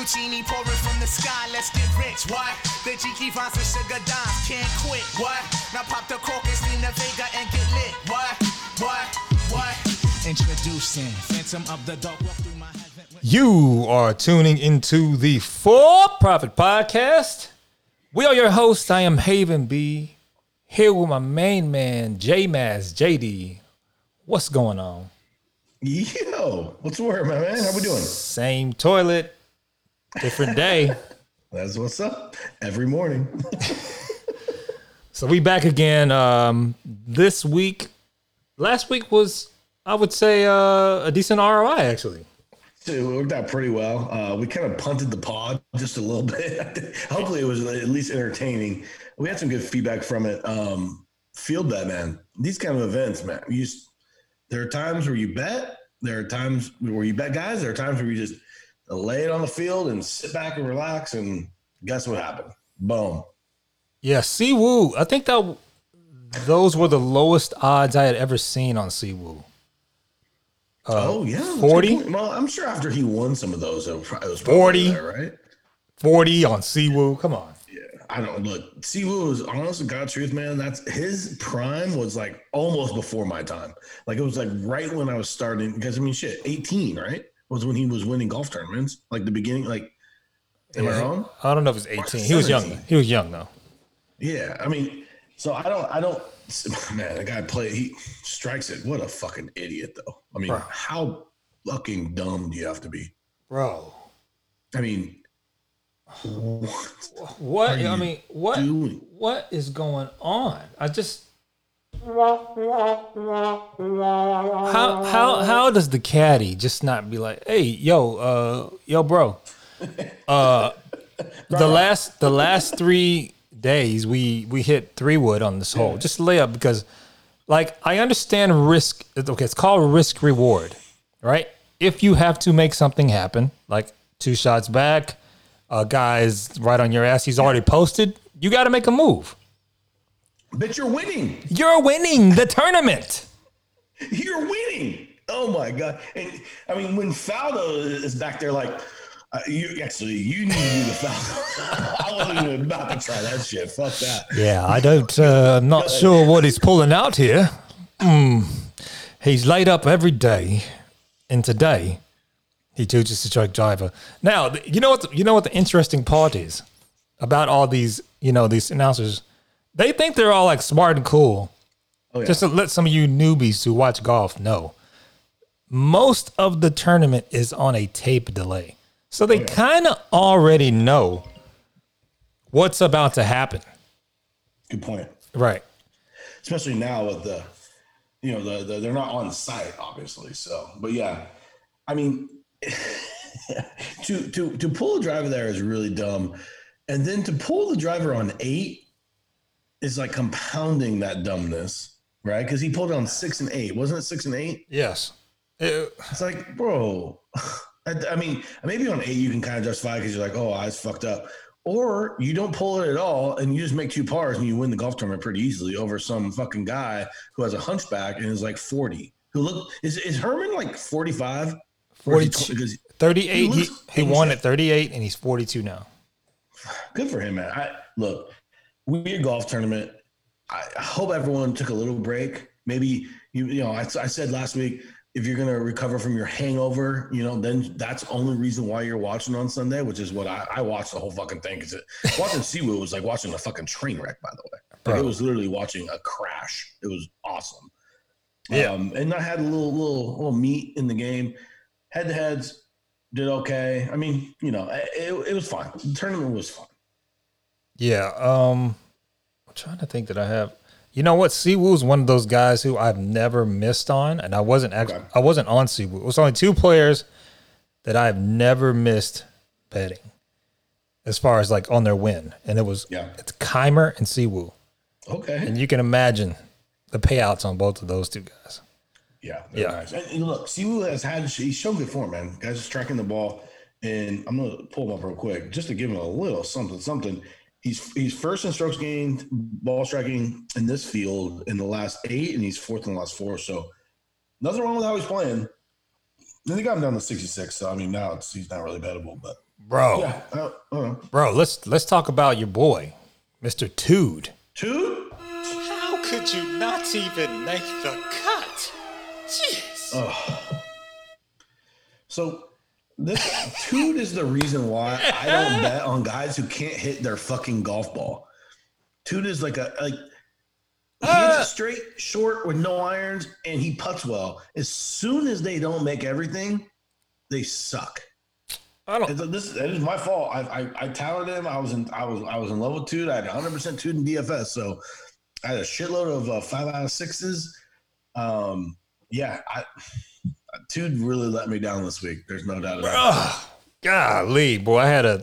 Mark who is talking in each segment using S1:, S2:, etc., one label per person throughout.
S1: Genie pouring from the sky, let's get rich. What? The G Vines and Sugar Dimes can't quit. What? Now pop the cork and Selena Vega and get lit. What? Introducing Phantom of the Dark. Walk through my heaven.
S2: You are tuning into the For Profit Podcast. We are your hosts. I am Haven B. Here with my main man, J-Maz, JD. What's going on?
S3: Yo, what's the word, my man? How we doing?
S2: Same toilet, different day.
S3: That's what's up. Every morning.
S2: So we back again this week. Last week was, I would say, a decent ROI, actually.
S3: It worked out pretty well. We kind of punted the pod just a little bit. Hopefully it was at least entertaining. We had some good feedback from it. Field bet, man. These kind of events, man. There are times where you bet. There are times where you bet guys. There are times where you just lay it on the field and sit back and relax. And guess what happened? Boom.
S2: Yeah, Siwoo. I think those were the lowest odds I had ever seen on Siwoo.
S3: Oh, yeah.
S2: 40?
S3: Well, I'm sure after he won some of those, it was
S2: 40,
S3: there, right?
S2: 40 on Siwoo. Come on.
S3: I don't look. Siwoo is honest to God truth, man. That's his prime was like almost before my time. Like it was like right when I was starting. Because I mean, shit, 18, right? Was when he was winning golf tournaments. Like the beginning. Like, am I wrong?
S2: I don't know if it's 18. He was young. He was young though.
S3: Yeah, I mean, so I don't. Man, the guy he strikes it. What a fucking idiot, though. I mean, how fucking dumb do you have to be,
S2: bro?
S3: I mean.
S2: What I mean, what
S3: doing?
S2: What is going on? I just how does the caddy just not be like, hey, yo, bro, the last 3 days we hit 3 wood on this hole, just lay up, because like I understand risk. Okay, it's called risk reward, right? If you have to make something happen, like 2 shots back. Guy's right on your ass. He's already posted. You got to make a move.
S3: But you're winning.
S2: You're winning the tournament.
S3: You're winning. Oh my God. And I mean, when Faldo is back there, like, you need to do the foul. I wasn't even about to try that shit. Fuck that.
S2: Yeah, I don't. I'm not sure what he's pulling out here. He's laid up every day, and today. He chooses to strike driver. Now, you know what the interesting part is about all these, these announcers. They think they're all like smart and cool. Oh, yeah. Just to let some of you newbies who watch golf know, most of the tournament is on a tape delay. So they kind of already know what's about to happen.
S3: Good point.
S2: Right.
S3: Especially now with the they're not on site, obviously. So, but yeah, I mean, to pull a driver there is really dumb, and then to pull the driver on 8 is like compounding that dumbness, right? Because he pulled it on 6 and 8, wasn't it 6 and 8?
S2: Yes.
S3: It's like, bro. I mean, maybe on 8 you can kind of justify because you're like, oh, I was fucked up, or you don't pull it at all and you just make 2 pars and you win the golf tournament pretty easily over some fucking guy who has a hunchback and is like 40. Is Herman like 45?
S2: 42, 38. He won at 38, and he's 42 now.
S3: Good for him, man. Look, weird golf tournament. I hope everyone took a little break. Maybe I said last week, if you're gonna recover from your hangover, then that's the only reason why you're watching on Sunday, which is what I watched the whole fucking thing. Because watching Siwoo was like watching a fucking train wreck, by the way. Like, it was literally watching a crash. It was awesome. Yeah, and I had a little meat in the game. Head-to-heads did okay. I mean, it was fine. The tournament was fun.
S2: Yeah. I'm trying to think that I have. You know what? Siwoo's one of those guys who I've never missed on, and I wasn't on Siwoo. It was only 2 players that I've never missed betting as far as like on their win, and it's Keimer and Siwoo.
S3: Okay.
S2: And you can imagine the payouts on both of those 2 guys.
S3: Yeah, nice. And look, Siwoo he's shown good form, man. Guys are striking the ball, and I'm gonna pull him up real quick just to give him a little something. He's first in strokes gained, ball striking in this field in the last 8, and he's 4th in the last 4. So nothing wrong with how he's playing. Then they got him down to 66. So I mean, now he's not really bettable, but
S2: Bro.
S3: Yeah.
S2: Bro, let's talk about your boy, Mr. Tood.
S3: Tood?
S2: How could you not even make the cut? Jeez.
S3: So this Tood is the reason why I don't bet on guys who can't hit their fucking golf ball. Tood is like he hits it straight, short with no irons, and he putts well. As soon as they don't make everything, they suck. That is my fault. I touted him. I was in love with Tood. I had 100% Tood in DFS, so I had a shitload of 5 out of 6s. Tood really let me down this week. There's no doubt about it.
S2: Golly, boy,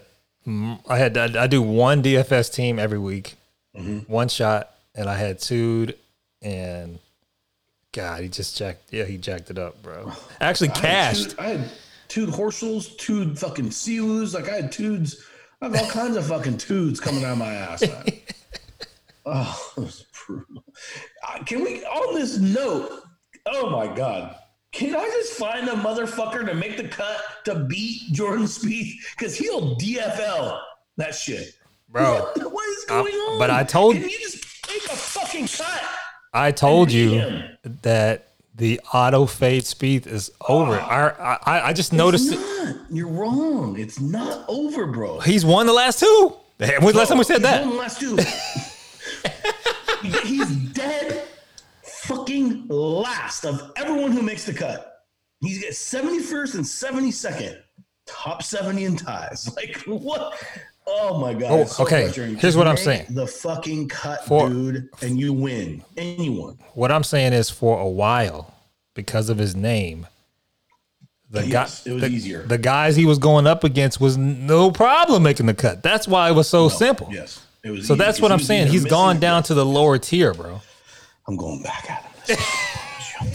S2: I do one DFS team every week, one shot, and I had Tood, and God, he jacked it up, bro. Actually cashed.
S3: I had Tood Horsels, Tood fucking Siwus. Like I had Toods. I have all kinds of fucking Toods coming out of my ass, man. Oh, it was brutal. Can we, on this note, oh my God, can I just find a motherfucker to make the cut to beat Jordan Spieth? Because he'll DFL that shit.
S2: Bro.
S3: What is going on?
S2: But I told
S3: Can you just make a fucking cut?
S2: I told you that the auto fade Spieth is over. I just noticed
S3: it. You're wrong. It's not over, bro.
S2: He's won the last two. When's the last time we said that?
S3: Won the last two. He's dead fucking last of everyone who makes the cut. He's got 71st and 72nd. Top 70 in ties. Like, what? Oh, my God.
S2: Oh, so okay, here's what I'm saying.
S3: The fucking cut, dude, and you win. Anyone.
S2: What I'm saying is for a while, because of his name, it was easier. The guys he was going up against was no problem making the cut. That's why it was so simple.
S3: Yes. It was
S2: so that's what I'm saying. He's gone down to the lower tier, bro.
S3: I'm going back at him.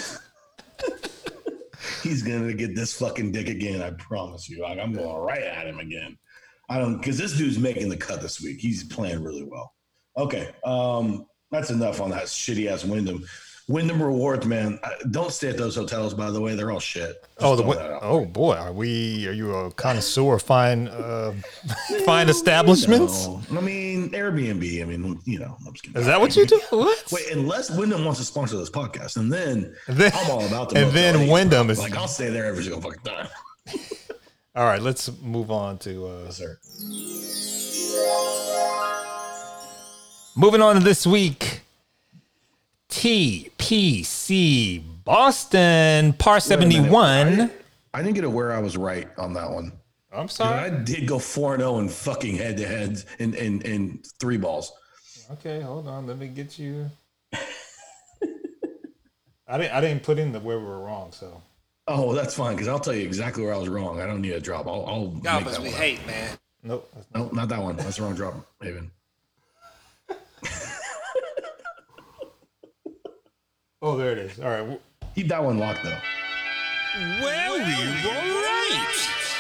S3: He's going to get this fucking dick again, I promise you. Like, I'm going right at him again. Because this dude's making the cut this week. He's playing really well. Okay. That's enough on that shitty ass Wyndham. Wyndham Rewards, man. Don't stay at those hotels, by the way. They're all shit.
S2: Boy, are you a connoisseur of fine establishments?
S3: No. I mean, Airbnb. I mean, I'm just kidding.
S2: Is that what you do? What?
S3: Wait, unless Wyndham wants to sponsor this podcast, and then I'm all about the
S2: and then Wyndham is
S3: like, I'll stay there every single fucking time.
S2: All right, let's move on to
S3: sir.
S2: Moving on to this week. TPC Boston par 71.
S3: I didn't get it where I was right on that one.
S2: I'm sorry.
S3: I did go 4-0 in fucking head-to-heads in 3 balls.
S2: Okay, hold on. Let me get you. I didn't put in where we were wrong, so.
S3: Oh, well, that's fine, because I'll tell you exactly where I was wrong. I don't need a drop. I'll make that one.
S2: Hate, man. Nope.
S3: Nope, not that one. That's the wrong drop, Haven.
S2: Oh, there it is. All right.
S3: Keep that one locked, though.
S1: Well, we were right.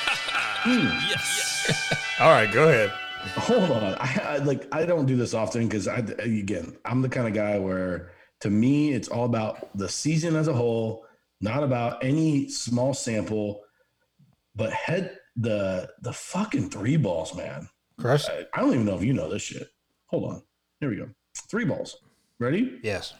S1: Yes.
S2: All right, go ahead.
S3: Hold on. I don't do this often because I'm the kind of guy where, to me, it's all about the season as a whole, not about any small sample, but the fucking 3 balls, man.
S2: Crush.
S3: I don't even know if you know this shit. Hold on. Here we go. 3 balls. Ready?
S2: Yes.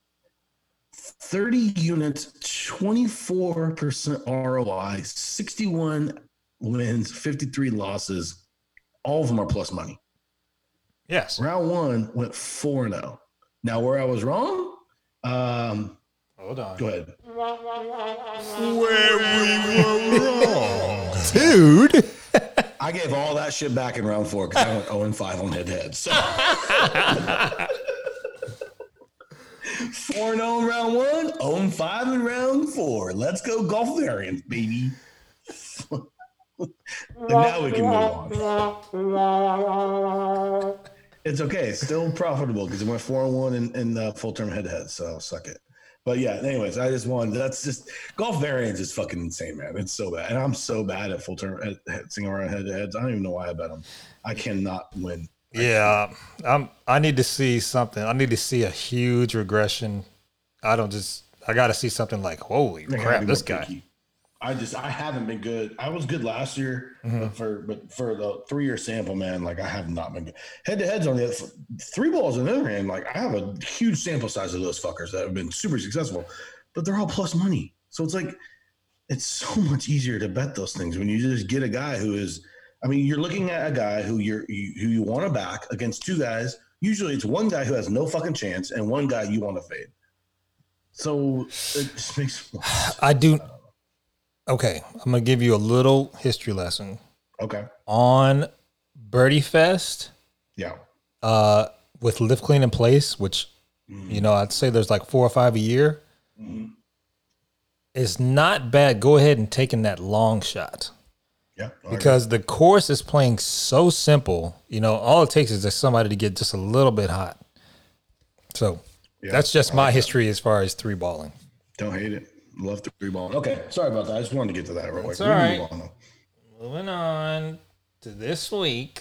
S3: 30 units, 24% ROI, 61 wins, 53 losses. All of them are plus money.
S2: Yes.
S3: Round 1 went 4-0. Now, where I was wrong,
S2: hold on.
S3: Go ahead.
S2: Where we were wrong. Dude.
S3: I gave all that shit back in round 4 because I went 0-5 on head-to-head. So 4-0 in round 1, 0-5 in round 4. Let's go golf variants, baby. And now we can move on. It's okay. It's still profitable because it went 4-1 in full-term head-to-head, so suck it. But yeah, anyways, I just wanted, that's just, golf variants is fucking insane, man. It's so bad. And I'm so bad at full-term single round head-to-heads. I don't even know why I bet them. I cannot win.
S2: Yeah, I need to see something. I need to see a huge regression. I got to see something like, holy crap, this guy.
S3: I haven't been good. I was good last year, but for the 3-year sample, man, like I have not been good. Head to heads on the three balls on the other hand, like I have a huge sample size of those fuckers that have been super successful, but they're all plus money. So it's like it's so much easier to bet those things when you just get a guy who is. I mean, you're looking at a guy who you want to back against two guys. Usually, it's one guy who has no fucking chance and one guy you want to fade. So it just makes.
S2: I do. Okay, I'm gonna give you a little history lesson.
S3: Okay.
S2: On Birdie Fest.
S3: Yeah.
S2: With Lift Clean in Place, which I'd say there's like 4 or 5 a year.
S3: Mm-hmm.
S2: It's not bad. Go ahead and take in that long shot.
S3: Yeah.
S2: Because the course is playing so simple. All it takes is just somebody to get just a little bit hot. So that's just my history as far as three balling.
S3: Don't hate it. Love three balling. Okay. Sorry about that. I just wanted to get to that real quick.
S2: It's all right. Moving on to this week.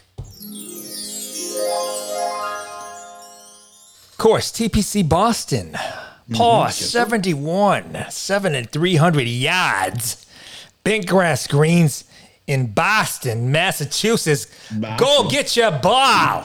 S2: Course, TPC Boston. Par 71, 7,300 yards. Bent grass greens in Boston, Massachusetts. Go get your ball.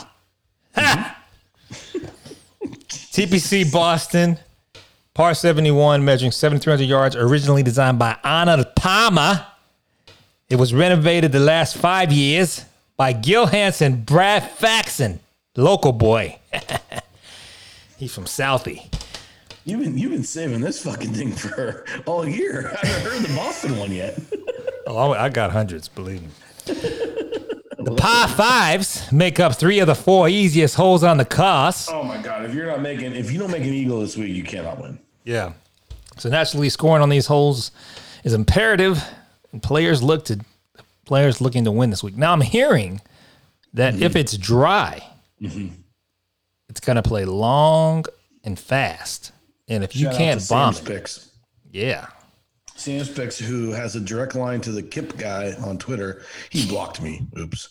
S2: TPC Boston, par 71, measuring 7,300 yards, originally designed by Arnold Palmer. It was renovated the last 5 years by Gil Hansen, Brad Faxon, local boy. He's from Southie.
S3: You've been saving this fucking thing for all year. I haven't heard the Boston one yet.
S2: Oh, I got hundreds, believe me. The par fives make up 3 of the 4 easiest holes on the course.
S3: Oh my God! If you don't make an eagle this week, you cannot win.
S2: Yeah. So naturally, scoring on these holes is imperative, and players looking to win this week. Now I'm hearing that if it's dry, it's gonna play long and fast, and if you can't bomb it,
S3: Sam's Picks, who has a direct line to the Kip guy on Twitter, he blocked me. Oops.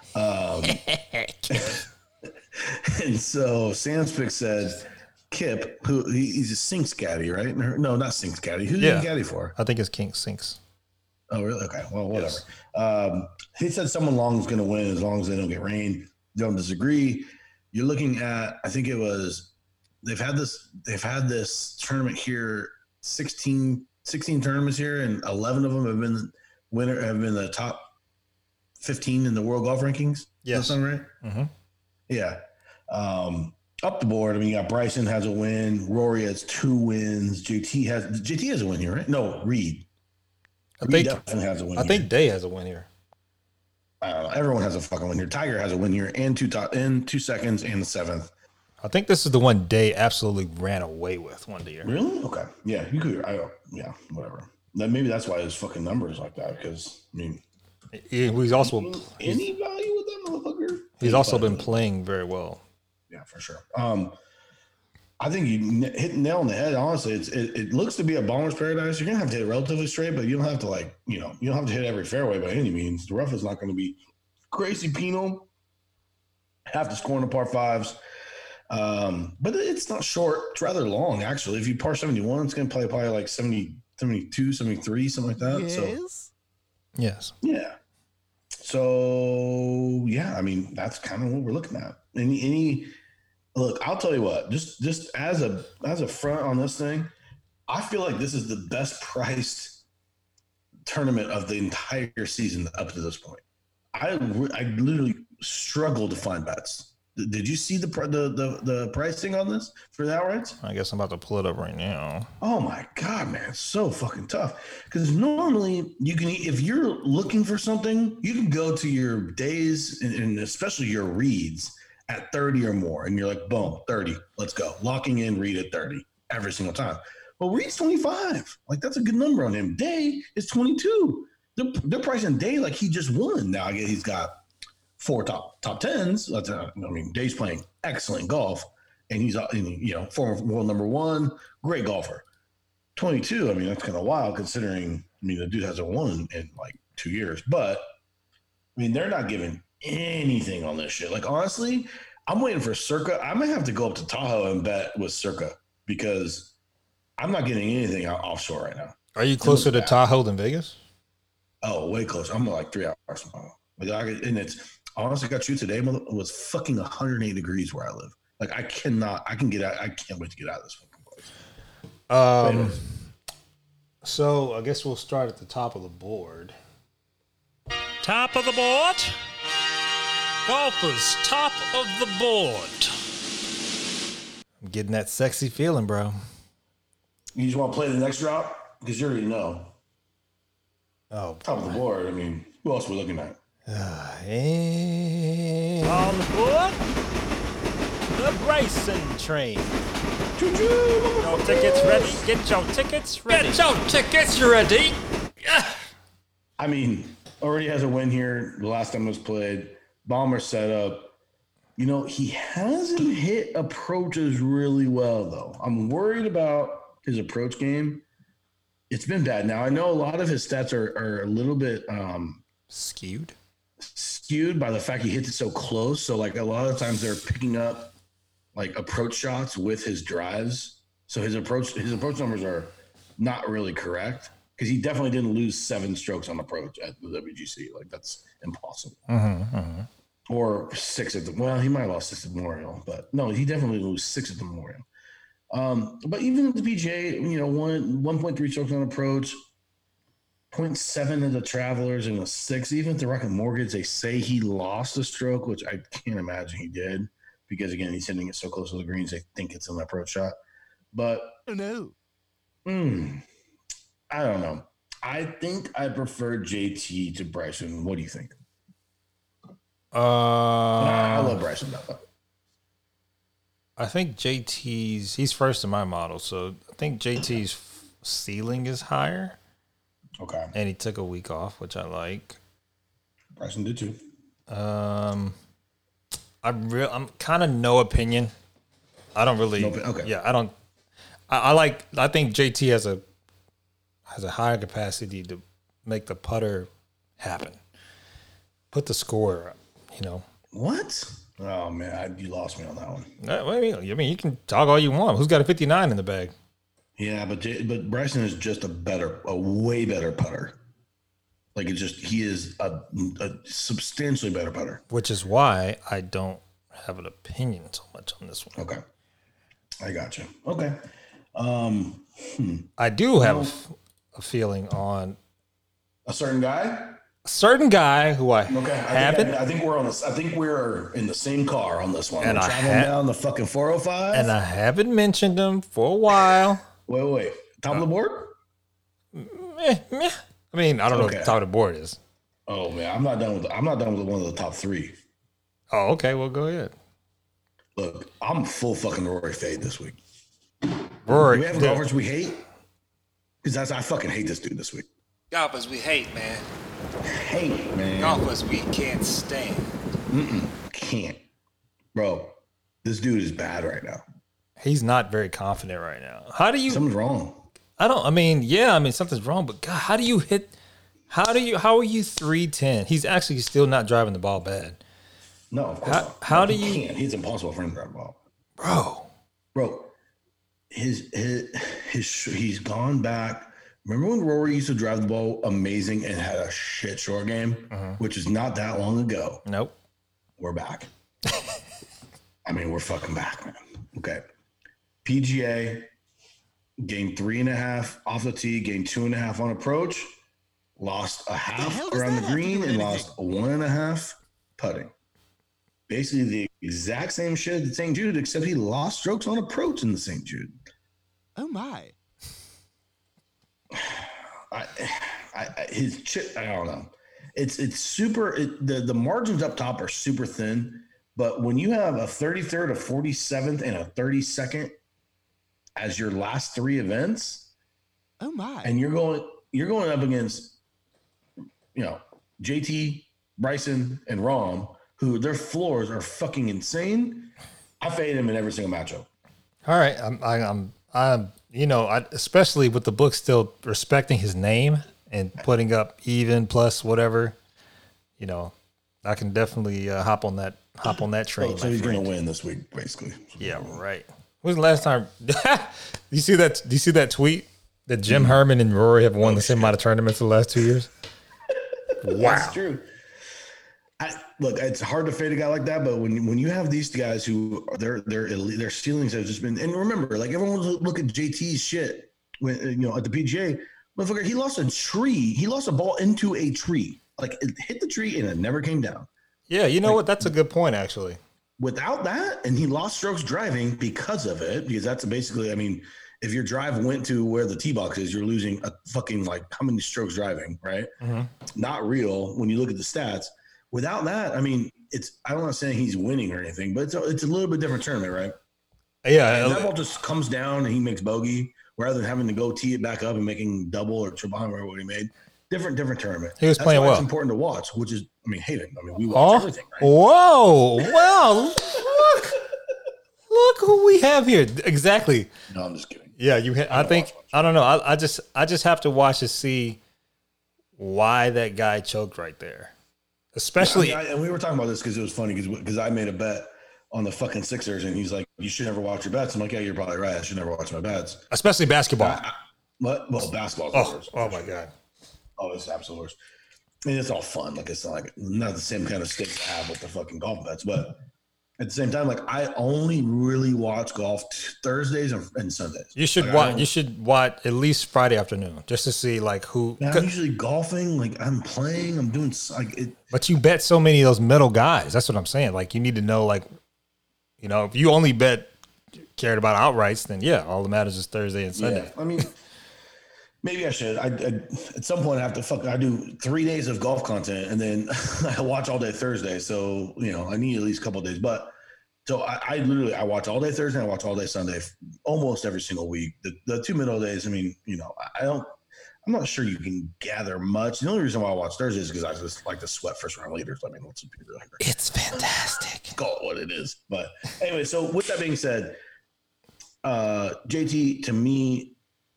S3: And so Sam's Picks said, Kip, who he's a Sinks caddy, right? No, not Sinks caddy. Who's he caddy for?
S2: I think it's King Sinks.
S3: Oh, really? Okay. Well, whatever. Yes. He said someone long is going to win as long as they don't get rain. Don't disagree. You're looking at, I think it was, they've had this tournament here, 16 tournaments here, and 11 of them have been the top 15 in the world golf rankings.
S2: Yes.
S3: Does that sound right? Mm-hmm. Yeah. Up the board, I mean, you got Bryson has a win. Rory has 2 wins. JT has a win here, right? No, Reed. Reed definitely has a win.
S2: I think Day has a win here.
S3: I don't know. Everyone has a fucking win here. Tiger has a win here, and 2 seconds, and the 7th.
S2: I think this is the one Day absolutely ran away with one day.
S3: Really? Okay. Yeah, you could. Yeah, whatever. Maybe that's why his fucking number is like that. Because I mean,
S2: he's also
S3: any value with that motherfucker.
S2: He's also been playing very well.
S3: Yeah, for sure. I think you hit the nail on the head. Honestly, it looks to be a bomber's paradise. You're gonna have to hit relatively straight, but you don't have to you don't have to hit every fairway by any means. The rough is not going to be crazy penal. Have to score in the par fives. But it's not short. It's rather long, actually. If you par 71, it's going to play probably like 70, 72, 73, something like that.
S2: Yes.
S3: So,
S2: yes.
S3: Yeah. So, yeah, I mean, that's kind of what we're looking at. Look, I'll tell you what, just as a front on this thing, I feel like this is the best priced tournament of the entire season up to this point. I literally struggled to find bets. Did you see the pricing on this for the outrights?
S2: I guess I'm about to pull it up right now.
S3: Oh my God, man, it's so fucking tough. Because normally you can, if you're looking for something, you can go to your days and especially your reads at 30 or more, and you're like, boom, 30, let's go, locking in Reed at 30 every single time. Well, Reed's 25, like that's a good number on him. Day is 22. They're pricing Day like he just won. Now I guess he's got 4 top tens. I mean, Day's playing excellent golf, and he's former world number 1, great golfer. 22. I mean, that's kind of wild considering. I mean, the dude hasn't won in like 2 years, but I mean, they're not giving anything on this shit. Like honestly, I'm waiting for Circa. I might have to go up to Tahoe and bet with Circa because I'm not getting anything offshore right now.
S2: Are you closer to Tahoe than Vegas?
S3: Oh, way closer. I'm like 3 hours from home. And it's honestly got you today. It was fucking 108 degrees where I live. Like I can get out. I can't wait to get out of this fucking place.
S2: So I guess we'll start at the top of the board.
S4: Top of the board. Golfers, top of the board.
S2: I'm getting that sexy feeling, bro.
S3: You just want to play the next drop? Because you already know.
S2: Oh,
S3: top of the board. I mean, who else are we looking at?
S4: On the board, the Bryson train. Your tickets ready? Get your tickets ready.
S2: Get your tickets ready.
S3: I mean, already has a win here. The last time it was played. Bomber setup. You know, he hasn't hit approaches really well, though. I'm worried about his approach game. It's been bad. Now, I know a lot of his stats are a little bit
S2: skewed
S3: by the fact he hits it so close. So, like, a lot of times they're picking up, like, approach shots with his drives. So his approach numbers are not really correct because he definitely didn't lose 7 strokes on approach at the WGC. Like, that's impossible. Or 6 at the he might have lost 6 at the Memorial, but no, he definitely lose 6 at the Memorial. But even at the PGA, you know, 1.3 strokes on approach, 0.7 at the Travelers, and a 6. Even at the Rocket Mortgage, they say he lost a stroke, which I can't imagine he did because again, he's hitting it so close to the greens, they think it's an approach shot. But
S4: Oh no.
S3: I don't know. I think I prefer JT to Bryson. What do you think? I love Bryson though.
S2: I think he's first in my model, so I think JT's ceiling is higher.
S3: Okay.
S2: And he took a week off, which I like.
S3: Bryson did too.
S2: I'm kind of no opinion. I don't really.
S3: Okay.
S2: Yeah, I don't. I think JT has a higher capacity to make the putter happen. Put the score up, you know.
S3: What? Oh man, you lost me on that one.
S2: I mean, you can talk all you want. Who's got a 59 in the bag?
S3: Yeah, but Bryson is just a way better putter. Like he is a substantially better putter.
S2: Which is why I don't have an opinion so much on this one.
S3: Okay, I got you. Okay,
S2: I do have a feeling on
S3: a certain guy.
S2: A certain guy who I haven't.
S3: I think we're on this. I think we're in the same car on this one.
S2: And
S3: we're traveling down the fucking 405.
S2: And I haven't mentioned him for a while.
S3: Wait. Top of the board?
S2: Meh. I mean, I don't know what the top of the board is.
S3: Oh man, I'm not done with one of the top 3.
S2: Oh, okay. Well, go ahead.
S3: Look, I'm full fucking Rory fade this week.
S2: Rory,
S3: do we have golfers we hate? Because I fucking hate this dude this week.
S4: Golfers we hate, man.
S3: Hate, man.
S4: Golfers we can't stand.
S3: Can't. Bro, this dude is bad right now.
S2: He's not very confident right now.
S3: Something's wrong.
S2: Something's wrong, but God, how are you 310? He's actually still not driving the ball bad.
S3: No, of course not.
S2: How do
S3: he
S2: you?
S3: Can't. It's impossible for him to drive the ball.
S2: Bro.
S3: He's gone back. Remember when Rory used to drive the ball amazing and had a shit short game, which is not that long ago.
S2: Nope.
S3: We're back. I mean, we're fucking back, man. Okay. PGA, gained 3.5 off the tee, gained 2.5 on approach, lost a half around the green, and lost 1.5 putting. Basically the exact same shit at St. Jude, except he lost strokes on approach in the St. Jude.
S4: Oh my.
S3: His chip, I don't know. It's super. The margins up top are super thin, but when you have a 33rd, a 47th, and a 32nd as your last 3 events,
S4: oh my,
S3: and you're going up against, you know, JT, Bryson, and Rahm, who their floors are fucking insane. I fade him in every single matchup.
S2: All right, I'm especially with the book still respecting his name and putting up even plus whatever, you know, I can definitely hop on that train.
S3: So he's going to win this week, basically.
S2: Yeah, right. When was the last time? Do you see that tweet? That Jim Herman and Rory have won the same amount of tournaments the last 2 years. Wow.
S3: That's true. Look, it's hard to fade a guy like that, but when you have these guys who their ceilings have just been, and remember, like everyone look at JT's shit when at the PGA, motherfucker, he lost a tree. He lost a ball into a tree. Like it hit the tree and it never came down.
S2: Yeah, you know what? That's a good point, actually.
S3: Without that, and he lost strokes driving because of it, because that's basically, I mean, if your drive went to where the tee box is, you're losing a fucking like how many strokes driving, right? Mm-hmm. Not real when you look at the stats. Without that, I mean, I'm not saying he's winning or anything, but it's a little bit different tournament, right?
S2: Yeah.
S3: And that ball just comes down and he makes bogey rather than having to go tee it back up and making double or triple or what he made. Different tournament.
S2: He was playing well. It's
S3: important to watch, which is, I mean, Hayden. I mean, we watch everything, right?
S2: Whoa. Wow. Look who we have here. Exactly.
S3: No, I'm just kidding.
S2: Yeah, I don't know. I just have to watch to see why that guy choked right there. Especially,
S3: and we were talking about this because it was funny because I made a bet on the fucking Sixers and he's like, "You should never watch your bets." I'm like, "Yeah, you're probably right. I should never watch my bets."
S2: Especially basketball.
S3: Well, basketball.
S2: Oh my god.
S3: Oh, it's absolute worst. I mean, it's all fun. Like it's not the same kind of stakes I have with the fucking golf bets, but at the same time, like I only really watch golf Thursdays and Sundays.
S2: You should watch. You should watch at least Friday afternoon just to see like who.
S3: Man, I'm usually golfing. Like I'm playing. I'm doing like it.
S2: But you bet so many of those middle guys. That's what I'm saying. Like you need to know, like, if you only cared about outrights, then yeah, all that matters is Thursday and Sunday.
S3: Yeah, I mean, maybe I should. I at some point I have to I do 3 days of golf content and then I watch all day Thursday. So I need at least a couple of days. But so I literally watch all day Thursday and I watch all day Sunday almost every single week. The 2 middle days, I mean, I'm not sure you can gather much. The only reason why I watch Thursdays is because I just like to sweat first round leaders. I mean, let's be real here.
S2: It's fantastic.
S3: Call it what it is. But anyway, so with that being said, JT to me,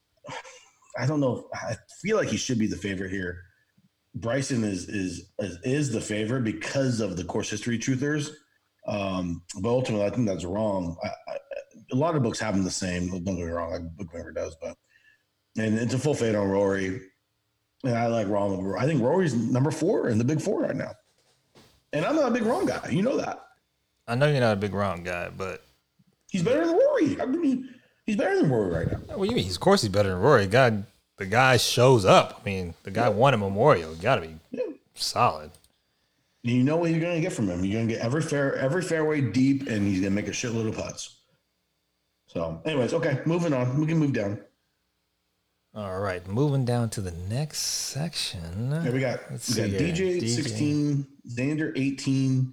S3: I don't know. I feel like he should be the favorite here. Bryson is the favorite because of the course history truthers. But ultimately, I think that's wrong. A lot of books have them the same. Don't get me wrong. Like Bookmaker does, and it's a full fade on Rory. And I like Ron. I think Rory's number 4 in the big 4 right now. And I'm not a big Ron guy. You know that.
S2: I know you're not a big Ron guy, but
S3: he's better than Rory. I mean, he's better than Rory right now.
S2: What do you mean? Of course he's better than Rory. The guy shows up. I mean, the guy won a Memorial. You got to be solid.
S3: And you know what you're going to get from him. You're going to get every fairway deep, and he's going to make a shitload of putts. So, anyways, okay, moving on. We can move down.
S2: All right, moving down to the next section.
S3: Okay, we got DJ 16, Xander 18.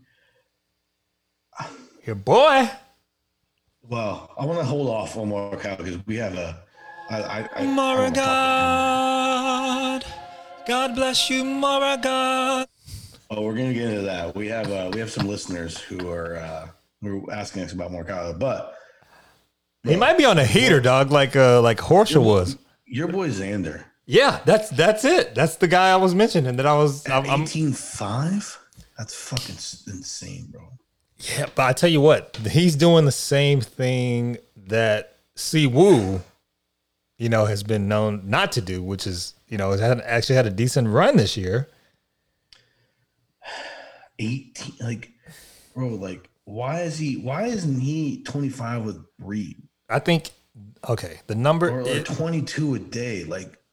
S2: Your boy.
S3: Well, I want to hold off on Morikawa because we have a.
S2: Morigod. God bless you, Morigod.
S3: Oh, we're gonna get into that. We have some listeners who are asking us about Morikawa, but
S2: he might be on a heater, dog, like Horseshoe was.
S3: Your boy Xander.
S2: Yeah, that's it. That's the guy I was mentioning. That I was.
S3: I'm 18.5. That's fucking insane, bro.
S2: Yeah, but I tell you what, he's doing the same thing that Siwoo, has been known not to do, which is, has actually had a decent run this year.
S3: 18, why isn't he 25 with Reed?
S2: I think, okay, the number
S3: or 22 a day.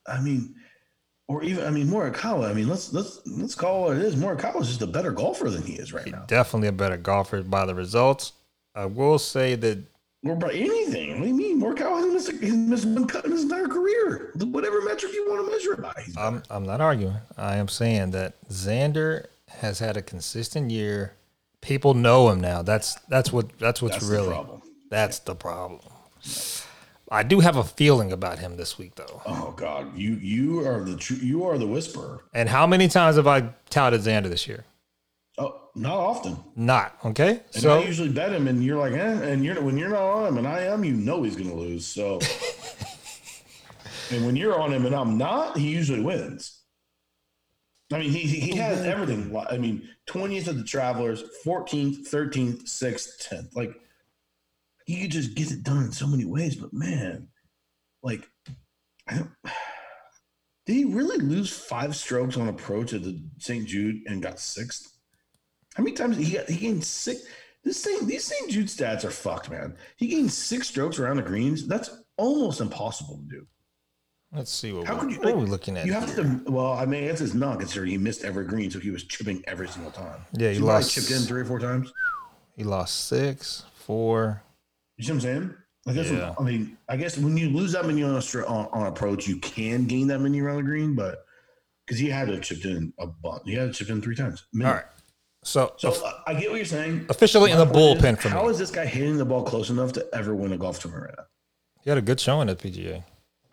S3: Morikawa. I mean, let's call it what it is. Morikawa is just a better golfer than he is right now.
S2: Definitely a better golfer by the results. I will say that.
S3: Or by anything. What do you mean? Morikawa has missed one cut in his entire career. Whatever metric you want to measure it by.
S2: I'm not arguing. I am saying that Xander has had a consistent year. People know him now. That's what's really the problem. That's the problem. I do have a feeling about him this week, though.
S3: Oh God, you are the whisperer.
S2: And how many times have I touted Xander this year?
S3: Oh, not often.
S2: Not okay.
S3: And so I usually bet him, and you're like, and when you're not on him, and I am, he's going to lose. So, and when you're on him and I'm not, he usually wins. I mean, he has everything. I mean, 20th of the Travelers, 14th, 13th, 6th, 10th. Like, he could just get it done in so many ways. But man, like, Did he really lose 5 strokes on approach at the St. Jude and got 6th? How many times he gained 6? These St. Jude stats are fucked, man. He gained 6 strokes around the greens. That's almost impossible to do.
S2: Let's see what
S3: What
S2: are we looking at.
S3: You have to. Well, I mean, it's not considering he missed every green, so he was chipping every single time.
S2: Yeah, he
S3: so
S2: lost.
S3: Chipped in 3 or 4 times.
S2: He lost 6, 4.
S3: You see what I'm saying? I guess.
S2: Yeah.
S3: I mean, I guess when you lose that many on approach, you can gain that many around the green, but because he had to have chipped in a bunch, he had to chip in 3 times.
S2: All right. So
S3: I get what you're saying.
S2: Officially in the bullpen for me.
S3: How is this guy hitting the ball close enough to ever win a golf tournament right now?
S2: He had a good showing at PGA.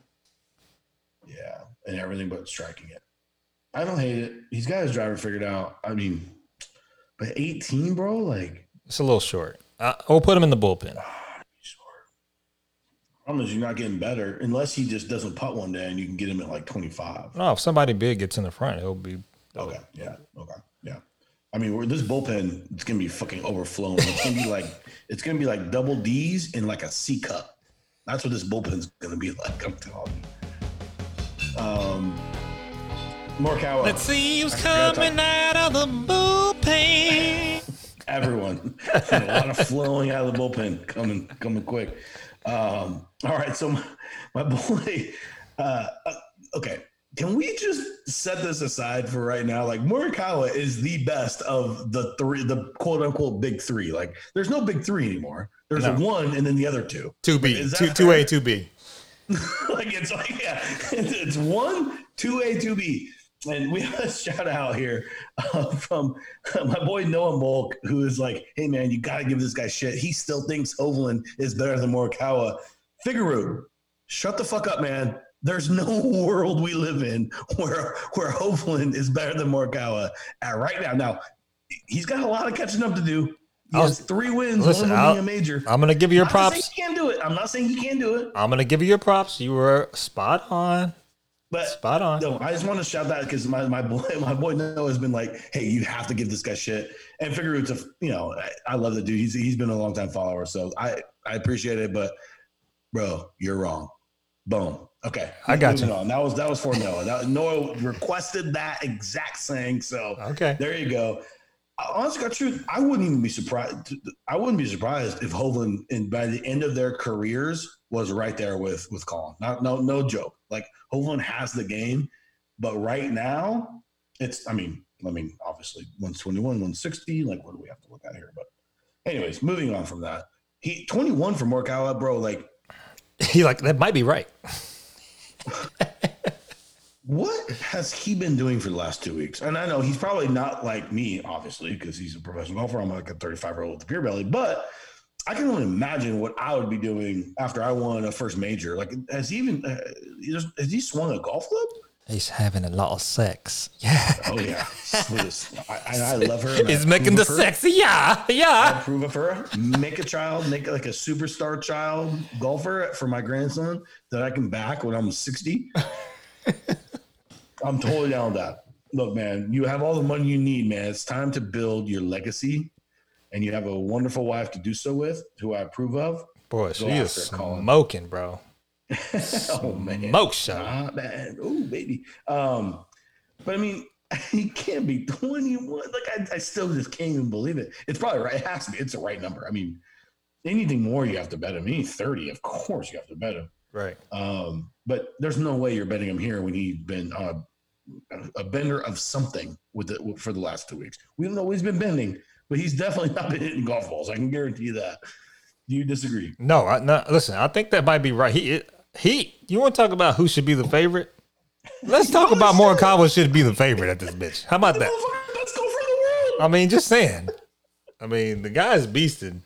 S3: Yeah, and everything but striking it. I don't hate it. He's got his driver figured out. I mean, but 18, bro, like
S2: it's a little short. We'll put him in the bullpen.
S3: Problem is, you're not getting better unless he just doesn't putt one day and you can get him at like 25.
S2: No, if somebody big gets in the front, he'll be
S3: Okay. Yeah. Okay. Yeah. I mean, this bullpen, it's gonna be fucking overflowing. It's gonna be like double D's in like a C cup. That's what this bullpen's gonna be like. I'm telling you. Morikawa.
S2: Let's see who's coming out of the bullpen.
S3: Everyone. A lot of flowing out of the bullpen coming quick. All right, so my boy. Okay. Can we just set this aside for right now? Like Morikawa is the best of the 3, the quote unquote big 3. Like there's no big 3 anymore. There's a 1 and then the other 2.
S2: 2B, 2A, 2B.
S3: Like it's 1, 2A, 2B. And we have a shout out here from my boy Noah Molk, who is like, hey man, you got to give this guy shit. He still thinks Hovland is better than Morikawa. Figueroa, shut the fuck up, man. There's no world we live in where Hovland is better than Morikawa right now. Now, he's got a lot of catching up to do. He has 3 wins, one being a major.
S2: I'm going to give you your props.
S3: He can't do it. I'm not saying he can't do it.
S2: I'm going to give you your props. You were spot on.
S3: But
S2: spot on.
S3: No, I just want to shout that because my boy Noah has been like, hey, you have to give this guy shit. And Figueroa's I love the dude. He's been a long time follower, so I appreciate it. But bro, you're wrong. Boom. Okay,
S2: I got you.
S3: On. That was for Noah. Noah requested that exact saying. So
S2: okay,
S3: there you go. Honestly, got truth. I wouldn't even be surprised. I wouldn't be surprised if Hovland, by the end of their careers, was right there with Colin. No joke. Like Hovland has the game, but right now, it's. I mean, obviously, 121, 160. Like, what do we have to look at here? But, anyways, moving on from that, 21 for Morikawa, bro. Like,
S2: that might be right.
S3: What has he been doing for the last 2 weeks? And I know he's probably not like me, obviously, because he's a professional golfer. I'm like a 35-year-old with a beer belly. But I can only imagine what I would be doing after I won a first major. Like, has he swung a golf club?
S2: He's having a lot of sex. Yeah.
S3: Oh, yeah. I love her.
S2: He's making the sexy. Yeah.
S3: I approve of her. Make a child, make like a superstar child golfer for my grandson that I can back when I'm 60. I'm totally down with that. Look, man, you have all the money you need, man. It's time to build your legacy, and you have a wonderful wife to do so with, who I approve of.
S2: Boy, she is smoking, bro.
S3: Oh, man.
S2: Smoke shot.
S3: Man. Oh, baby. But, I mean, he can't be 21. Like, I still just can't even believe it. It's probably right. It has to be. It's the right number. I mean, anything more, you have to bet him. Any 30, of course, you have to bet him.
S2: Right.
S3: But there's no way you're betting him here when he's been a bender of something for the last 2 weeks. We don't know what he's been bending, but he's definitely not been hitting golf balls. I can guarantee you that. Do you disagree?
S2: No, listen, I think that might be right. You want to talk about who should be the favorite? Let's talk about Morikawa should be the favorite at this bitch. How about that?
S3: Let's go for the world.
S2: I mean, just saying. I mean, the guy's beasted.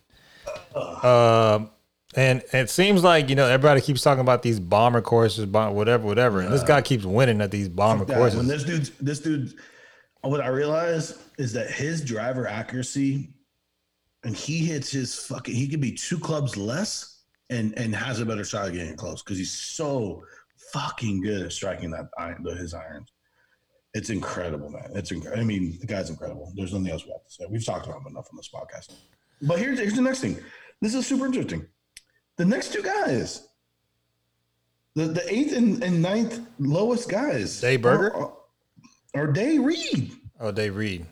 S2: And it seems like, everybody keeps talking about these bomber courses, whatever. And this guy keeps winning at these bomber courses.
S3: When this dude, what I realize is that his driver accuracy, and he hits he could be 2 clubs less and has a better shot of getting close because he's so fucking good at striking his irons. It's incredible, man. I mean, the guy's incredible. There's nothing else we have to say. We've talked about him enough on this podcast. But here's the next thing. This is super interesting. The next 2 guys, The 8th and 9th lowest guys.
S2: Day Burger?
S3: Or Day Reed.
S2: Oh, Day Reed.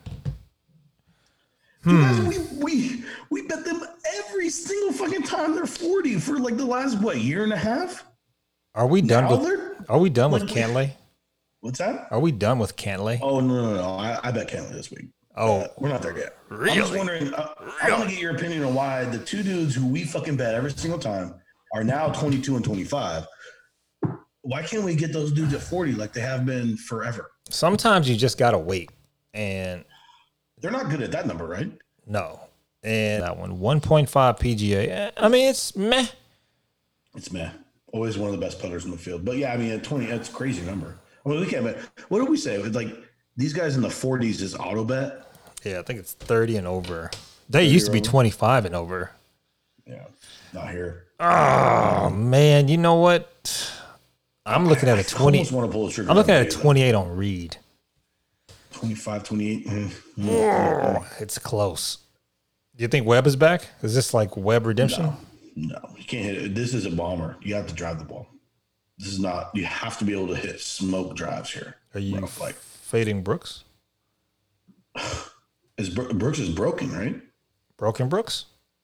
S3: You guys, we bet them every single fucking time they're 40 for like the last year and a half.
S2: Are we done
S3: Now
S2: with Cantley?
S3: What's that?
S2: Are we done with Cantley?
S3: Oh no! I bet Cantley this week.
S2: Oh,
S3: we're not there yet.
S2: really?
S3: I'm just wondering. I want to get your opinion on why the two dudes who we fucking bet every single time are now 22 and 25. Why can't we get those dudes at 40 like they have been forever?
S2: Sometimes you just gotta wait, and
S3: they're not good at that number, right?
S2: No, and that one 1.5 PGA. I mean, it's meh.
S3: It's meh. Always one of the best putters in the field, but yeah, I mean, at 20, that's a crazy number. I mean, we can't bet. What did we say? Like these guys in the 40s is auto bet.
S2: Yeah, I think it's 30 and over. They used to be 25 and over.
S3: Yeah, not here.
S2: Oh man, you know what? I'm looking at a 20. I'm looking at a 28 on Reed.
S3: 25, 28.
S2: It's close. Do you think Webb is back? Is this like Webb redemption?
S3: No, you can't hit it. This is a bomber. You have to drive the ball. This is not. You have to be able to hit smoke drives here.
S2: Are you fading Brooks?
S3: Brooks is broken, right?
S2: Broken Brooks?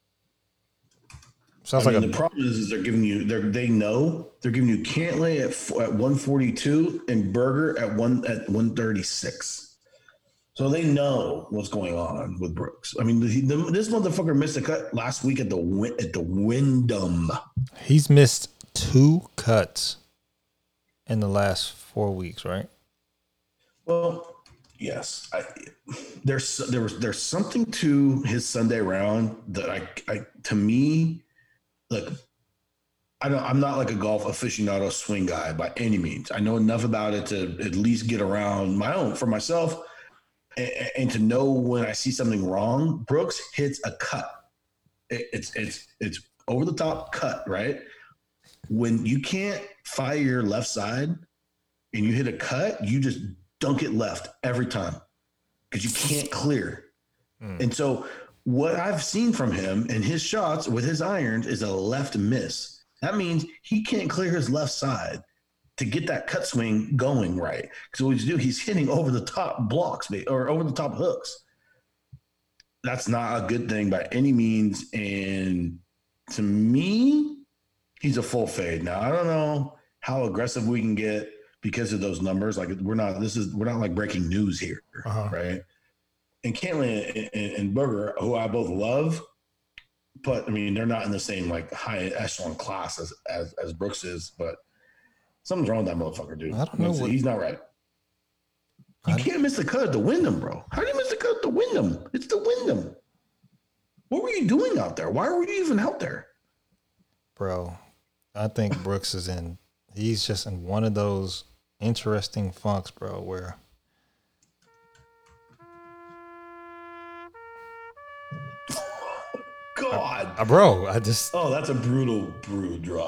S2: Sounds
S3: the problem is they're giving you they know they're giving you Cantlay at 142 and Berger at 136. So they know what's going on with Brooks. I mean, this motherfucker missed a cut last week at the Wyndham.
S2: He's missed 2 cuts in the last 4 weeks, right?
S3: Well, yes. There's something to his Sunday round that I to me, like, I'm not like a golf aficionado swing guy by any means. I know enough about it to at least get around for myself. And to know when I see something wrong. Brooks hits a cut. It's over the top cut, right? When you can't fire your left side and you hit a cut, you just dunk it left every time because you can't clear. And so what I've seen from him and his shots with his irons is a left miss. That means he can't clear his left side to get that cut swing going right. Because what he's hitting over the top blocks or over the top hooks. That's not a good thing by any means. And to me, he's a full fade. Now, I don't know how aggressive we can get because of those numbers. Like we're not like breaking news here, right? And Cantlay and Berger, who I both love, but I mean, they're not in the same like high echelon class as Brooks is, but something's wrong with that motherfucker, dude.
S2: I don't know.
S3: He's not right. You can't miss the cut at the Wyndham, bro. How do you miss the cut at the Wyndham? It's the Wyndham. What were you doing out there? Why were you even out there?
S2: Bro, I think Brooks he's just in one of those interesting funks, bro, where
S3: God.
S2: Bro,
S3: that's a brutal drop.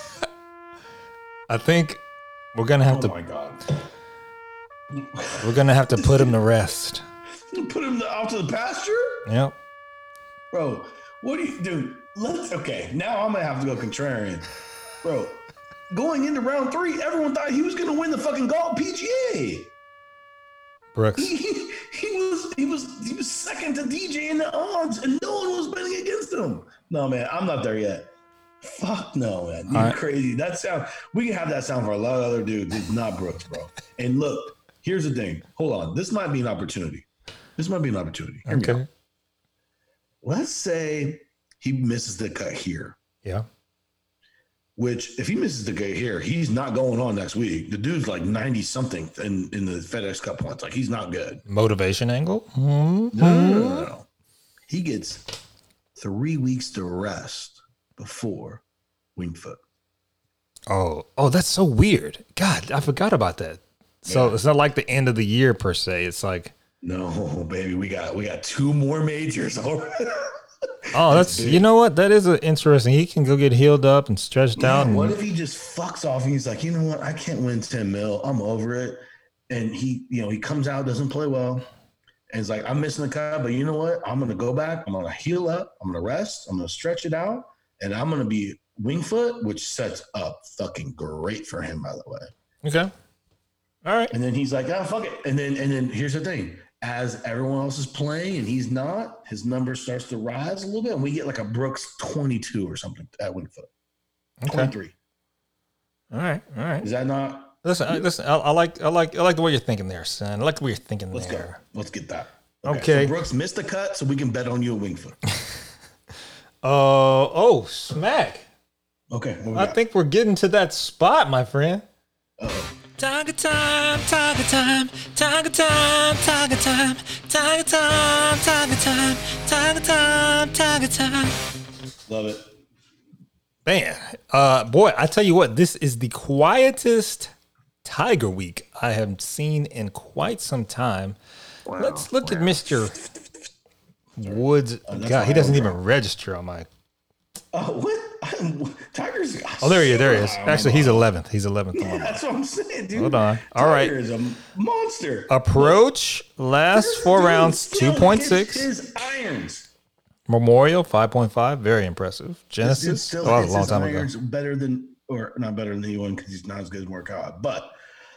S2: I think we're gonna have
S3: Oh my God.
S2: We're gonna have to put him to rest.
S3: Put him out to the pasture?
S2: Yep.
S3: Bro, what do you do? Okay, now I'm gonna have to go contrarian. Bro, going into round 3, everyone thought he was gonna win the fucking golf PGA.
S2: Brooks.
S3: He was second to DJ in the odds, and no one was betting against him. No, man, I'm not there yet. Fuck no, man. You're crazy. We can have that sound for a lot of other dudes. It's not Brooks, bro. And look, here's the thing. Hold on. This might be an opportunity. Hear me out. Let's say he misses the cut here.
S2: Yeah.
S3: Which, if he misses the cut here, he's not going on next week. The dude's like 90-something in the FedEx Cup points. Like, he's not good.
S2: Motivation angle?
S3: No. He gets 3 weeks to rest before Winged Foot.
S2: Oh, that's so weird. God, I forgot about that. So it's not like the end of the year per se. It's like,
S3: no, baby, we got 2 more majors already.
S2: Oh, that's you know what? That is interesting. He can go get healed up and stretched out.
S3: What if he just fucks off and he's like, you know what? I can't win 10 mil. I'm over it. And he comes out, doesn't play well. And he's like, I'm missing the cut, but you know what? I'm going to go back. I'm going to heal up. I'm going to rest. I'm going to stretch it out. And I'm going to be Winged Foot, which sets up fucking great for him, by the way.
S2: Okay. All right.
S3: And then he's like, oh, fuck it. And then here's the thing. As everyone else is playing and he's not, his number starts to rise a little bit. And we get like a Brooks 22 or something at Winged Foot.
S2: Okay.
S3: 23.
S2: All right.
S3: Is that not?
S2: Listen. I like the way you're thinking there, son. I like the way you're thinking
S3: Let's
S2: there.
S3: go. Let's get that.
S2: Okay.
S3: So Brooks missed the cut, so we can bet on you at Winged Foot.
S2: Smack.
S3: Okay.
S2: I think we're getting to that spot, my friend.
S1: Tiger time, tiger time, tiger time, tiger time, tiger time, tiger time, tiger time, tiger time.
S3: Love it.
S2: Man, boy, I tell you what, this is the quietest Tiger Week I have seen in quite some time.
S3: Wow.
S2: Let's look at Mr. Woods. God, he doesn't even register on my.
S3: Oh, what? Tiger's.
S2: Oh, there he is. Actually, he's 11th. He's 11th.
S3: Yeah, that's what I'm saying, dude.
S2: Hold on. All right.
S3: Tiger is a monster.
S2: Approach, last 4 rounds,
S3: Still
S2: 2.6.
S3: his irons.
S2: Memorial, 5.5. Very impressive. Genesis,
S3: Still
S2: that was
S3: hits
S2: a long
S3: his
S2: time ago.
S3: irons better than, or not better than anyone because he's not as good as Morikawa. But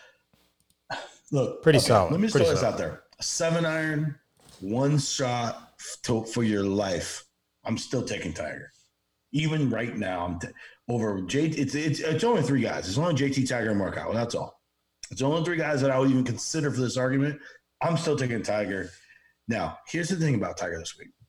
S3: look,
S2: Pretty solid.
S3: Let me just
S2: Pretty
S3: throw this
S2: solid.
S3: out there: a 7-iron, one shot for your life. I'm still taking Tiger. Even right now, I'm over JT. It's only 3 guys. It's only JT, Tiger, and Morikawa. That's all. It's only 3 guys that I would even consider for this argument. I'm still taking Tiger. Now, here's the thing about Tiger this week.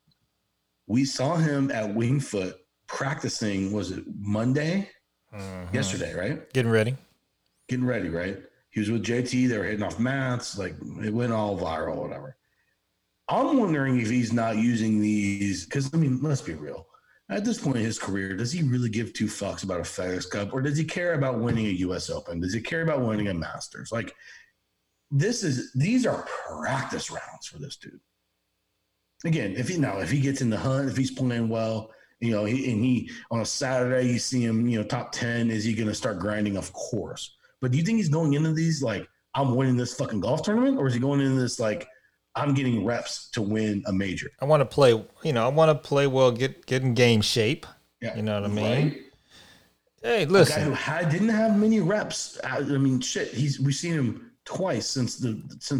S3: We saw him at Winged Foot practicing. Was it Monday? Yesterday, right?
S2: Getting ready.
S3: Getting ready, right? He was with JT. They were hitting off mats. Like it went all viral, whatever. I'm wondering if he's not using these because I mean, let's be real. At this point in his career, does he really give 2 fucks about a FedEx Cup, or does he care about winning a U.S. Open? Does he care about winning a Masters? Like these are practice rounds for this dude. Again, if he gets in the hunt, if he's playing well, he on a Saturday you see him, top 10, is he going to start grinding? Of course. But do you think he's going into these like I'm winning this fucking golf tournament, or is he going into this like I'm getting reps to win a major?
S2: I want to play, well, get in game shape.
S3: Yeah,
S2: you know what I mean?
S3: Right?
S2: Hey, listen.
S3: A guy who didn't have many reps. I mean, shit. We've seen him twice since the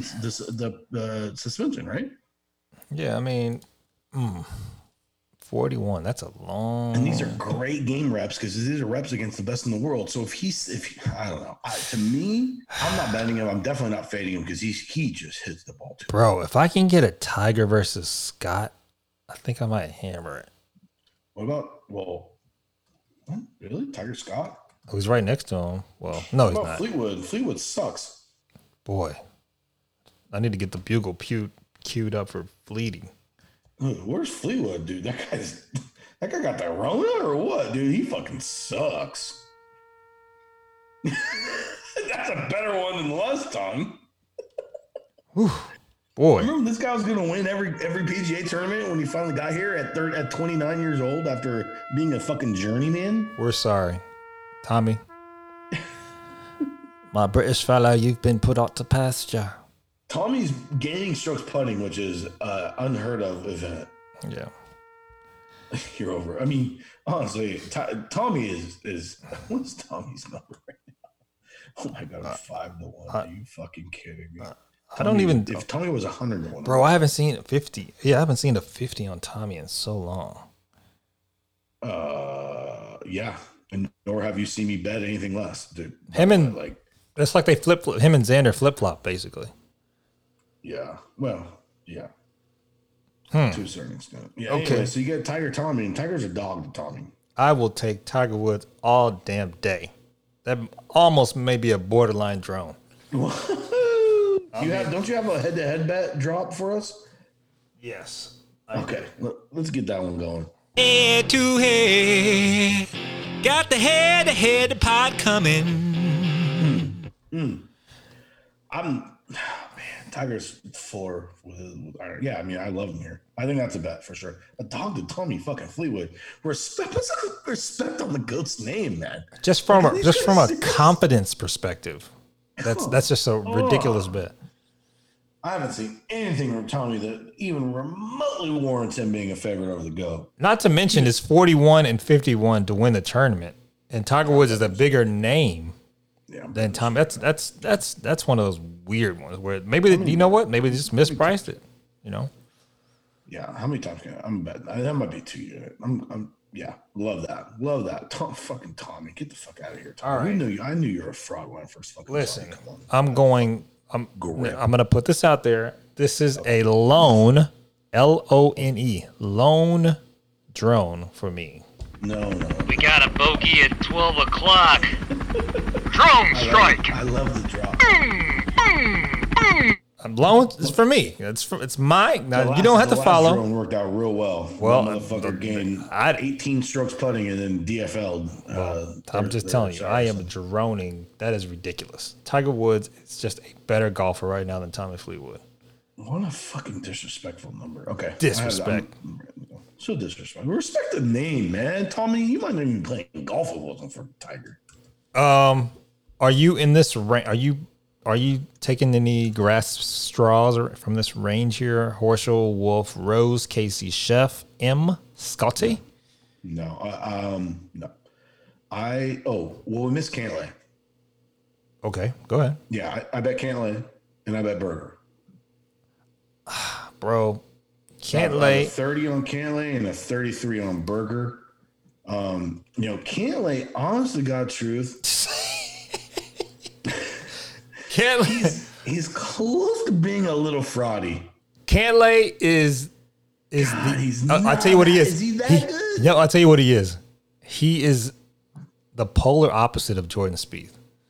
S3: suspension, right?
S2: Yeah, I mean, 41. That's a long.
S3: And these are great game reps because these are reps against the best in the world. So if I don't know. To me, I'm not betting him. I'm definitely not fading him because he just hits the ball too.
S2: Bro, if I can get a Tiger versus Scott, I think I might hammer it.
S3: What about what, really? Tiger Scott?
S2: Who's right next to him? Well, no, he's
S3: What about
S2: not.
S3: Fleetwood? Fleetwood sucks.
S2: Boy, I need to get the bugle queued up for Fleeting.
S3: Where's Fleetwood, dude? That guy got the Rona or what, dude? He fucking sucks. That's a better one than last time.
S2: Boy,
S3: Remember, this guy was gonna win every PGA tournament when he finally got here at 29 years old after being a fucking journeyman.
S2: we're sorry. Tommy. My British fellow, you've been put out to pasture.
S3: Tommy's gaining strokes putting, which is unheard of event.
S2: Yeah.
S3: You're over. I mean, honestly, Tommy is what's Tommy's number right now? Oh my god, 5-1. Are you fucking kidding me?
S2: I don't even.
S3: If Tommy was 100-1,
S2: Bro, I haven't seen a 50. Yeah, I haven't seen a 50 on Tommy in so long.
S3: Yeah, and nor have you seen me bet anything less, dude.
S2: Him and
S3: like,
S2: it's like they him and Xander flip flop basically.
S3: yeah, well, yeah, to a certain extent. Yeah.
S2: Okay.
S3: Anyway, so you get Tiger, Tommy, and Tiger's a dog to Tommy.
S2: I will take Tiger Woods all damn day. That almost may be a borderline drone.
S3: Don't you have a head-to-head bet drop for us?
S2: Yes.
S3: Okay, let's get that one going.
S1: Head to head, got the head-to-head pod coming.
S3: Tiger's 4 with iron. Yeah, I mean, I love him here. I think that's a bet for sure. A dog to Tommy fucking Fleetwood. Respect on the goat's name, man.
S2: Just from a confidence perspective. That's just a ridiculous bet.
S3: I haven't seen anything from Tommy that even remotely warrants him being a favorite over the GOAT.
S2: Not to mention, it's 41-51 to win the tournament, and Tiger Woods is a bigger name than Tommy. That's one of those weird ones where maybe you know what? Maybe they just mispriced it. You know?
S3: Yeah. How many times can I'm betting that might be 2 years. Yeah, love that. Love that. Fucking Tommy, get the fuck out of here, Tommy.
S2: All right.
S3: I knew you were a fraud when I first fucking
S2: Listen,
S3: saw you. Come on.
S2: I'm going to put this out there. This is a lone, LONE, lone drone for me.
S3: No.
S5: We got a bogey at 12 o'clock. Drone strike.
S3: I love the drop.
S2: Lone is for me. It's mine. Now, you don't have to follow.
S3: Drone worked out real well.
S2: Well,
S3: That motherfucker gained 18 strokes putting and then DFL'd.
S2: I'm just telling you, I am droning. That is ridiculous. Tiger Woods is just a better golfer right now than Tommy Fleetwood.
S3: What a fucking disrespectful number. Okay.
S2: Disrespect.
S3: So disrespectful. Respect the name, man. Tommy, you might not even be playing golf if it wasn't for Tiger.
S2: Are you in this range? Are you taking any grass straws from this range here? Horschel, Wolf, Rose, Casey, Chef, M, Scotty?
S3: No. No. We missed Cantlay.
S2: Okay, go ahead.
S3: Yeah, I bet Cantlay and I bet Berger.
S2: Bro,
S3: Cantlay. I have a 30 on Cantlay and a 33 on Berger. Cantlay, honest to God truth. He's close to being a little fraudy.
S2: Cantlay is I'll tell you what he is.
S3: Is he that good?
S2: No, I'll tell you what he is. He is the polar opposite of Jordan Spieth.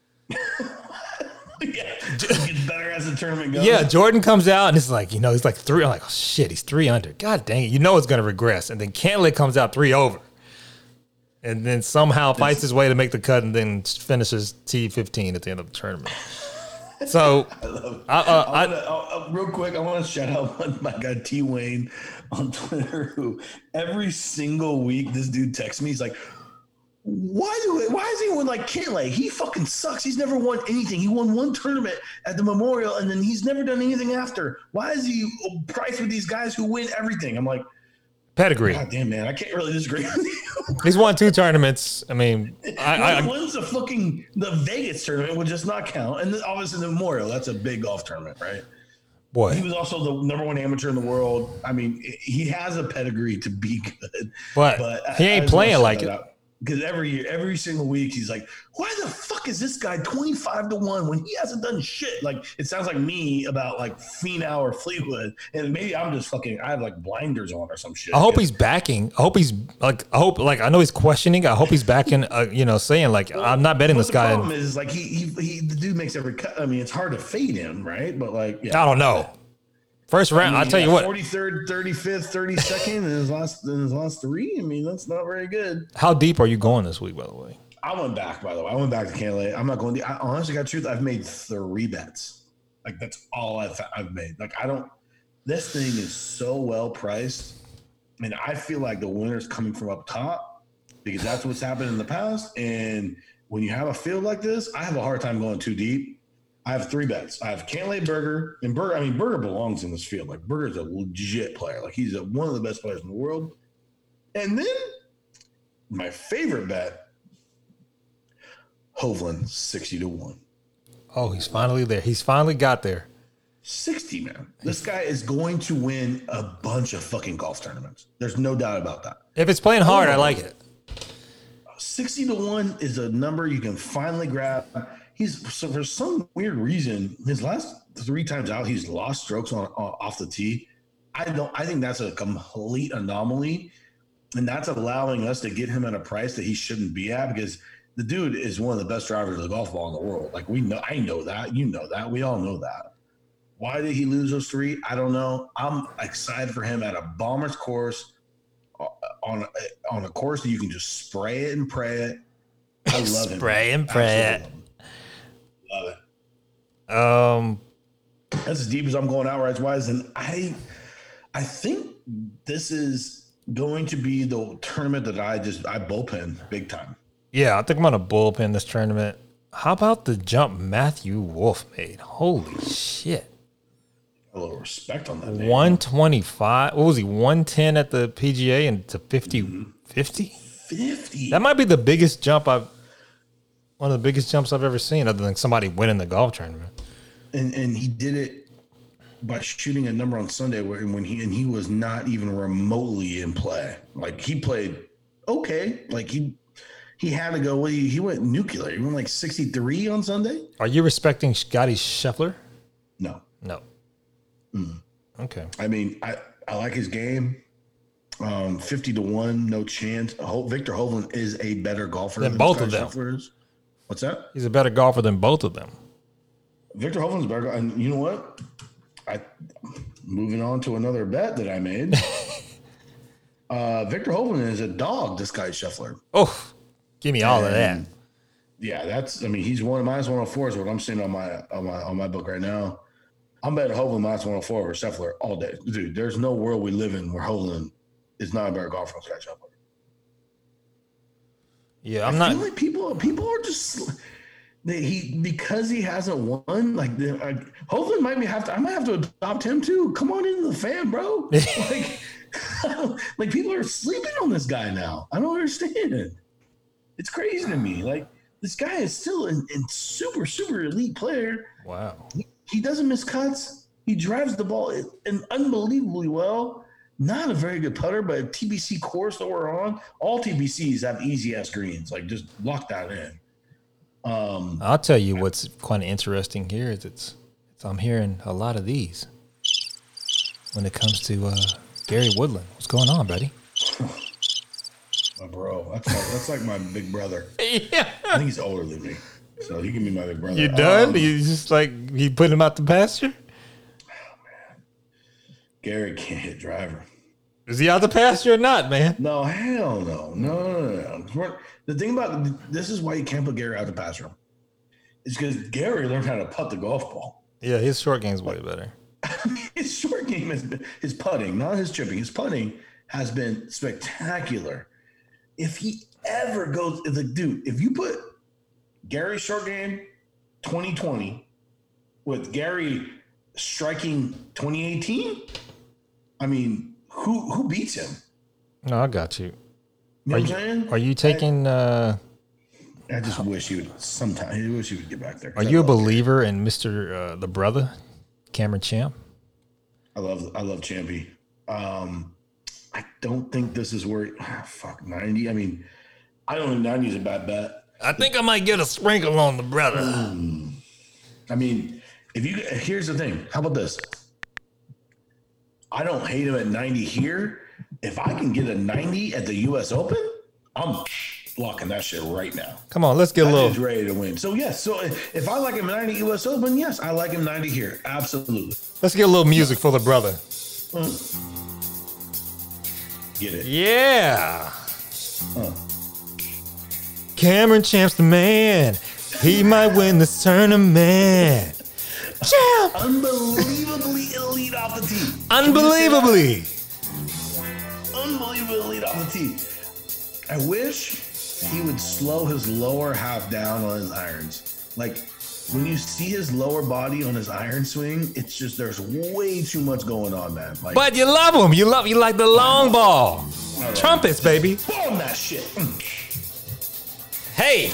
S3: Yeah, gets better as the tournament goes.
S2: Yeah, Jordan comes out and it's like, he's like 3. I'm like, oh shit, he's 3 under. God dang it. It's going to regress. And then Cantlay comes out 3 over. And then somehow fights his way to make the cut and then finishes T15 at the end of the tournament. So,
S3: real quick, I want to shout out my guy T Wayne on Twitter, who every single week this dude texts me. He's like, "Why is anyone like Cantlay? He fucking sucks. He's never won anything. He won one tournament at the Memorial, and then he's never done anything after. Why is he priced with these guys who win everything?" I'm like,
S2: pedigree.
S3: God damn, man, I can't really disagree with you.
S2: He's won 2 tournaments. I mean,
S3: he wins the Vegas tournament, which does not count, and then obviously the Memorial. That's a big golf tournament, right?
S2: Boy,
S3: he was also the #1 amateur in the world. I mean, he has a pedigree to be good,
S2: but he ain't playing like it.
S3: Because every single week, he's like, "Why the fuck is this guy 25-1 when he hasn't done shit?" Like, it sounds like me about like Finau or Fleetwood, and maybe I'm just fucking. I have like blinders on or some shit.
S2: I hope he's backing. I know he's questioning. I hope he's backing. Saying like, I'm not betting this guy.
S3: The problem is like the dude makes every cut. I mean, it's hard to fade him, right? But like, yeah,
S2: I don't know. First round, I'll tell you what.
S3: 43rd, 35th, 32nd in his last 3. I mean, that's not very good.
S2: How deep are you going this week, by the way?
S3: I went back, by the way. I went back to Cantlay. I'm not going to. I honestly got truth. I've made 3 bets. Like, that's all I've made. Like, this thing is so well priced. I mean, I feel like the winner's coming from up top because that's what's happened in the past. And when you have a field like this, I have a hard time going too deep. I have 3 bets. I have Cantlay, Berger, and Berger. I mean, Berger belongs in this field. Like, Berger's a legit player. Like, he's one of the best players in the world. And then my favorite bet, Hovland, 60-1.
S2: Oh, he's finally there. He's finally got there.
S3: 60, man. This guy is going to win a bunch of fucking golf tournaments. There's no doubt about that.
S2: If it's playing hard, I like it.
S3: 60-1 is a number you can finally grab. So for some weird reason, his last 3 times out, he's lost strokes off the tee. I think that's a complete anomaly, and that's allowing us to get him at a price that he shouldn't be at because the dude is one of the best drivers of the golf ball in the world. Like I know that, you know that, we all know that. Why did he lose those 3? I don't know. I'm excited for him at a bomber's course on a course that you can just spray it and pray it. I love him.
S2: Spray and pray it.
S3: Love it. That's as deep as I'm going outright wise, and I think this is going to be the tournament that I bullpen big time.
S2: Yeah, I think I'm gonna bullpen this tournament. How about the jump Matthew Wolff made? Holy shit!
S3: A little respect on that name.
S2: 125. What was he? 110 at the PGA and to 50. 50?
S3: 50.
S2: That might be the biggest jump one of the biggest jumps I've ever seen, other than somebody winning the golf tournament.
S3: And he did it by shooting a number on Sunday when he was not even remotely in play. Like he played okay. Like he had to go. He went nuclear. He went like 63 on Sunday.
S2: Are you respecting Scotty Scheffler?
S3: No.
S2: Okay.
S3: I mean, I like his game. 50-1, no chance. Victor Hovland is a better golfer
S2: Than both
S3: Scotty
S2: of them.
S3: Scheffler is. What's that?
S2: He's a better golfer than both of them.
S3: Victor Hovland's better. And you know what? Moving on to another bet that I made. Victor Hovland is a dog to Scotty Scheffler.
S2: Oh, give me all of that.
S3: Yeah, he's minus 104 is what I'm seeing on my book right now. I'm betting Hovland minus 104 over Scheffler all day. Dude, there's no world we live in where Hovland is not a better golfer than Scotty Scheffler.
S2: Yeah,
S3: I feel like people are just because he hasn't won. Like Hovland I might have to adopt him too. Come on into the fan, bro. Like people are sleeping on this guy now. I don't understand. It's crazy to me. Like this guy is still a super elite player.
S2: Wow.
S3: He doesn't miss cuts. He drives the ball unbelievably well. Not a very good putter, but a TBC course that we're on. All TBCs have easy ass greens. Like just lock that in.
S2: I'll tell you what's quite interesting here is I'm hearing a lot of these when it comes to Gary Woodland. What's going on, buddy?
S3: My bro, that's like my big brother.
S2: Yeah.
S3: I think he's older than me, so he can be my big brother.
S2: You done? You just like you put him out the pasture?
S3: Gary can't hit driver.
S2: Is he out the pasture or not, man?
S3: No, hell no. The thing about this is why you can't put Gary out the pasture. It's because Gary learned how to putt the golf ball.
S2: Yeah, his short game's way better.
S3: His short game has been his putting, not his chipping. His putting has been spectacular. If he ever goes, if you put Gary's short game 2020 with Gary striking 2018, I mean, who beats him?
S2: No, I got you.
S3: You know what I'm saying?
S2: Are you taking?
S3: I just wish he would sometime. I wish he would get back there.
S2: Are you a believer in Mr. The brother, Cameron Champ?
S3: I love Champy. I don't think this is where 90. I mean, I don't think 90 is a bad bet.
S2: I think I might get a sprinkle on the brother.
S3: I mean, here's the thing. How about this? I don't hate him at 90 here. If I can get a 90 at the U.S. Open, I'm blocking that shit right now.
S2: Come on, let's get a little.
S3: He's ready to win. So yes, so if I like him 90 U.S. Open, yes, I like him 90 here. Absolutely.
S2: Let's get a little music for the brother.
S3: Get it?
S2: Yeah. Cameron Champ's the man. He might win this tournament. Champ.
S3: Unbelievably elite off the tee.
S2: Unbelievably.
S3: Unbelievably elite off the tee. I wish he would slow his lower half down on his irons. Like when you see his lower body on his iron swing, it's just there's way too much going on, man. Like,
S2: But you love him. You like the long ball. Trumpets, baby.
S3: bomb that shit.
S2: Hey.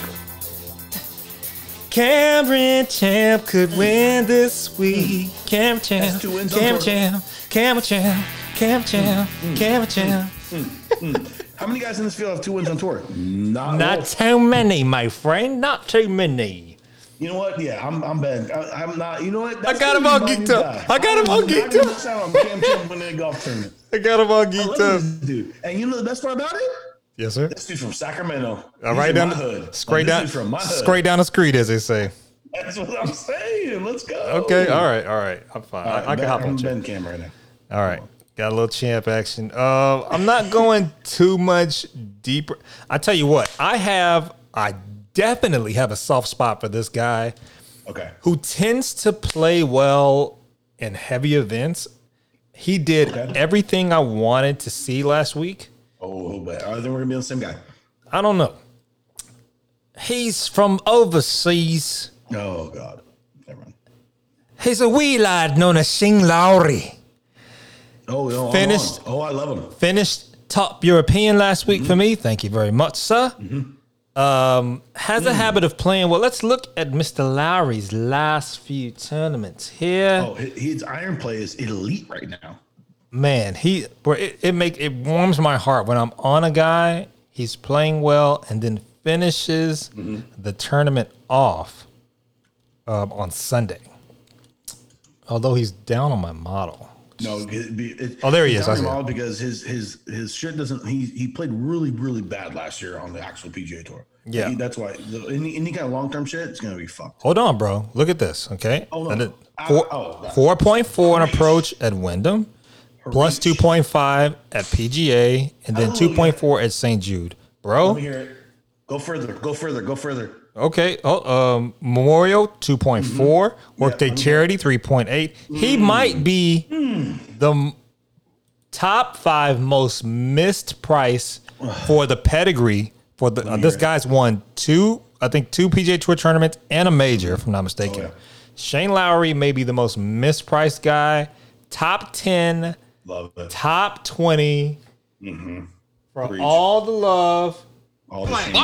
S2: Cameron Champ could win this week. Cameron Champ.
S3: That's 2 wins on
S2: Cameron
S3: tour.
S2: Champ. Cameron Champ. Cameron Champ. Cameron Champ.
S3: How many guys in this field have 2 wins on tour?
S2: Not too many, my friend. Not too many.
S3: You know what? Yeah, I'm bad. I'm not. You know what?
S2: I got him all geeked up. I got him all geeked up.
S3: I'm Cam Champ winning a golf tournament.
S2: I got him all
S3: I love
S2: geeked
S3: this
S2: up.
S3: dude. And you know the best part about it?
S2: Yes, sir.
S3: This dude's from Sacramento.
S2: All right, down
S3: my hood.
S2: straight
S3: This
S2: down,
S3: dude's from my hood.
S2: straight down the street, as they say.
S3: That's what I'm saying. Let's go.
S2: Okay, all right. I'm fine. I can hop on
S3: I'm
S2: Champ.
S3: Ben Cam right now.
S2: All right, got a little Champ action. I'm not going too much deeper. I tell you what, I definitely have a soft spot for this guy
S3: Okay.
S2: who tends to play well in heavy events. He did
S3: Okay.
S2: everything I wanted to see last week.
S3: Oh, but I think we're gonna be on the same guy.
S2: I don't know. He's from overseas.
S3: Oh God. Never mind.
S2: He's a wee lad known as Shane Lowry.
S3: Oh, no,
S2: Finished.
S3: Oh, I love him.
S2: Finished top European last week for me. Thank you very much, sir. Has a habit of playing. Well, let's look at Mr. Lowry's last few tournaments here.
S3: Oh, his iron play is elite right now.
S2: Man, it warms my heart when I'm on a guy. He's playing well and then finishes the tournament off on Sunday. Although he's down on my model.
S3: No,
S2: there he is.
S3: I see him because his shit doesn't. He played really, really bad last year on the actual PGA Tour.
S2: Yeah,
S3: that's why any kind of long term shit, it's gonna be fucked.
S2: Hold on, bro. Look at this. Okay.
S3: Oh no.
S2: 4.4 on approach at Wyndham, plus 2.5 at PGA, and then 2.4 at St. Jude, bro.
S3: Let me hear it. Go further.
S2: Okay. Memorial 2.4. Workday Charity 3.8. He might be the top 5 most missed price for the pedigree. For the this guy's won two PGA Tour tournaments and a major, if I'm not mistaken.
S3: Yeah.
S2: Shane Lowry may be the most mispriced guy. Top 10,
S3: Love it.
S2: top 20 for
S3: Preach.
S2: all the love.
S3: All the shame.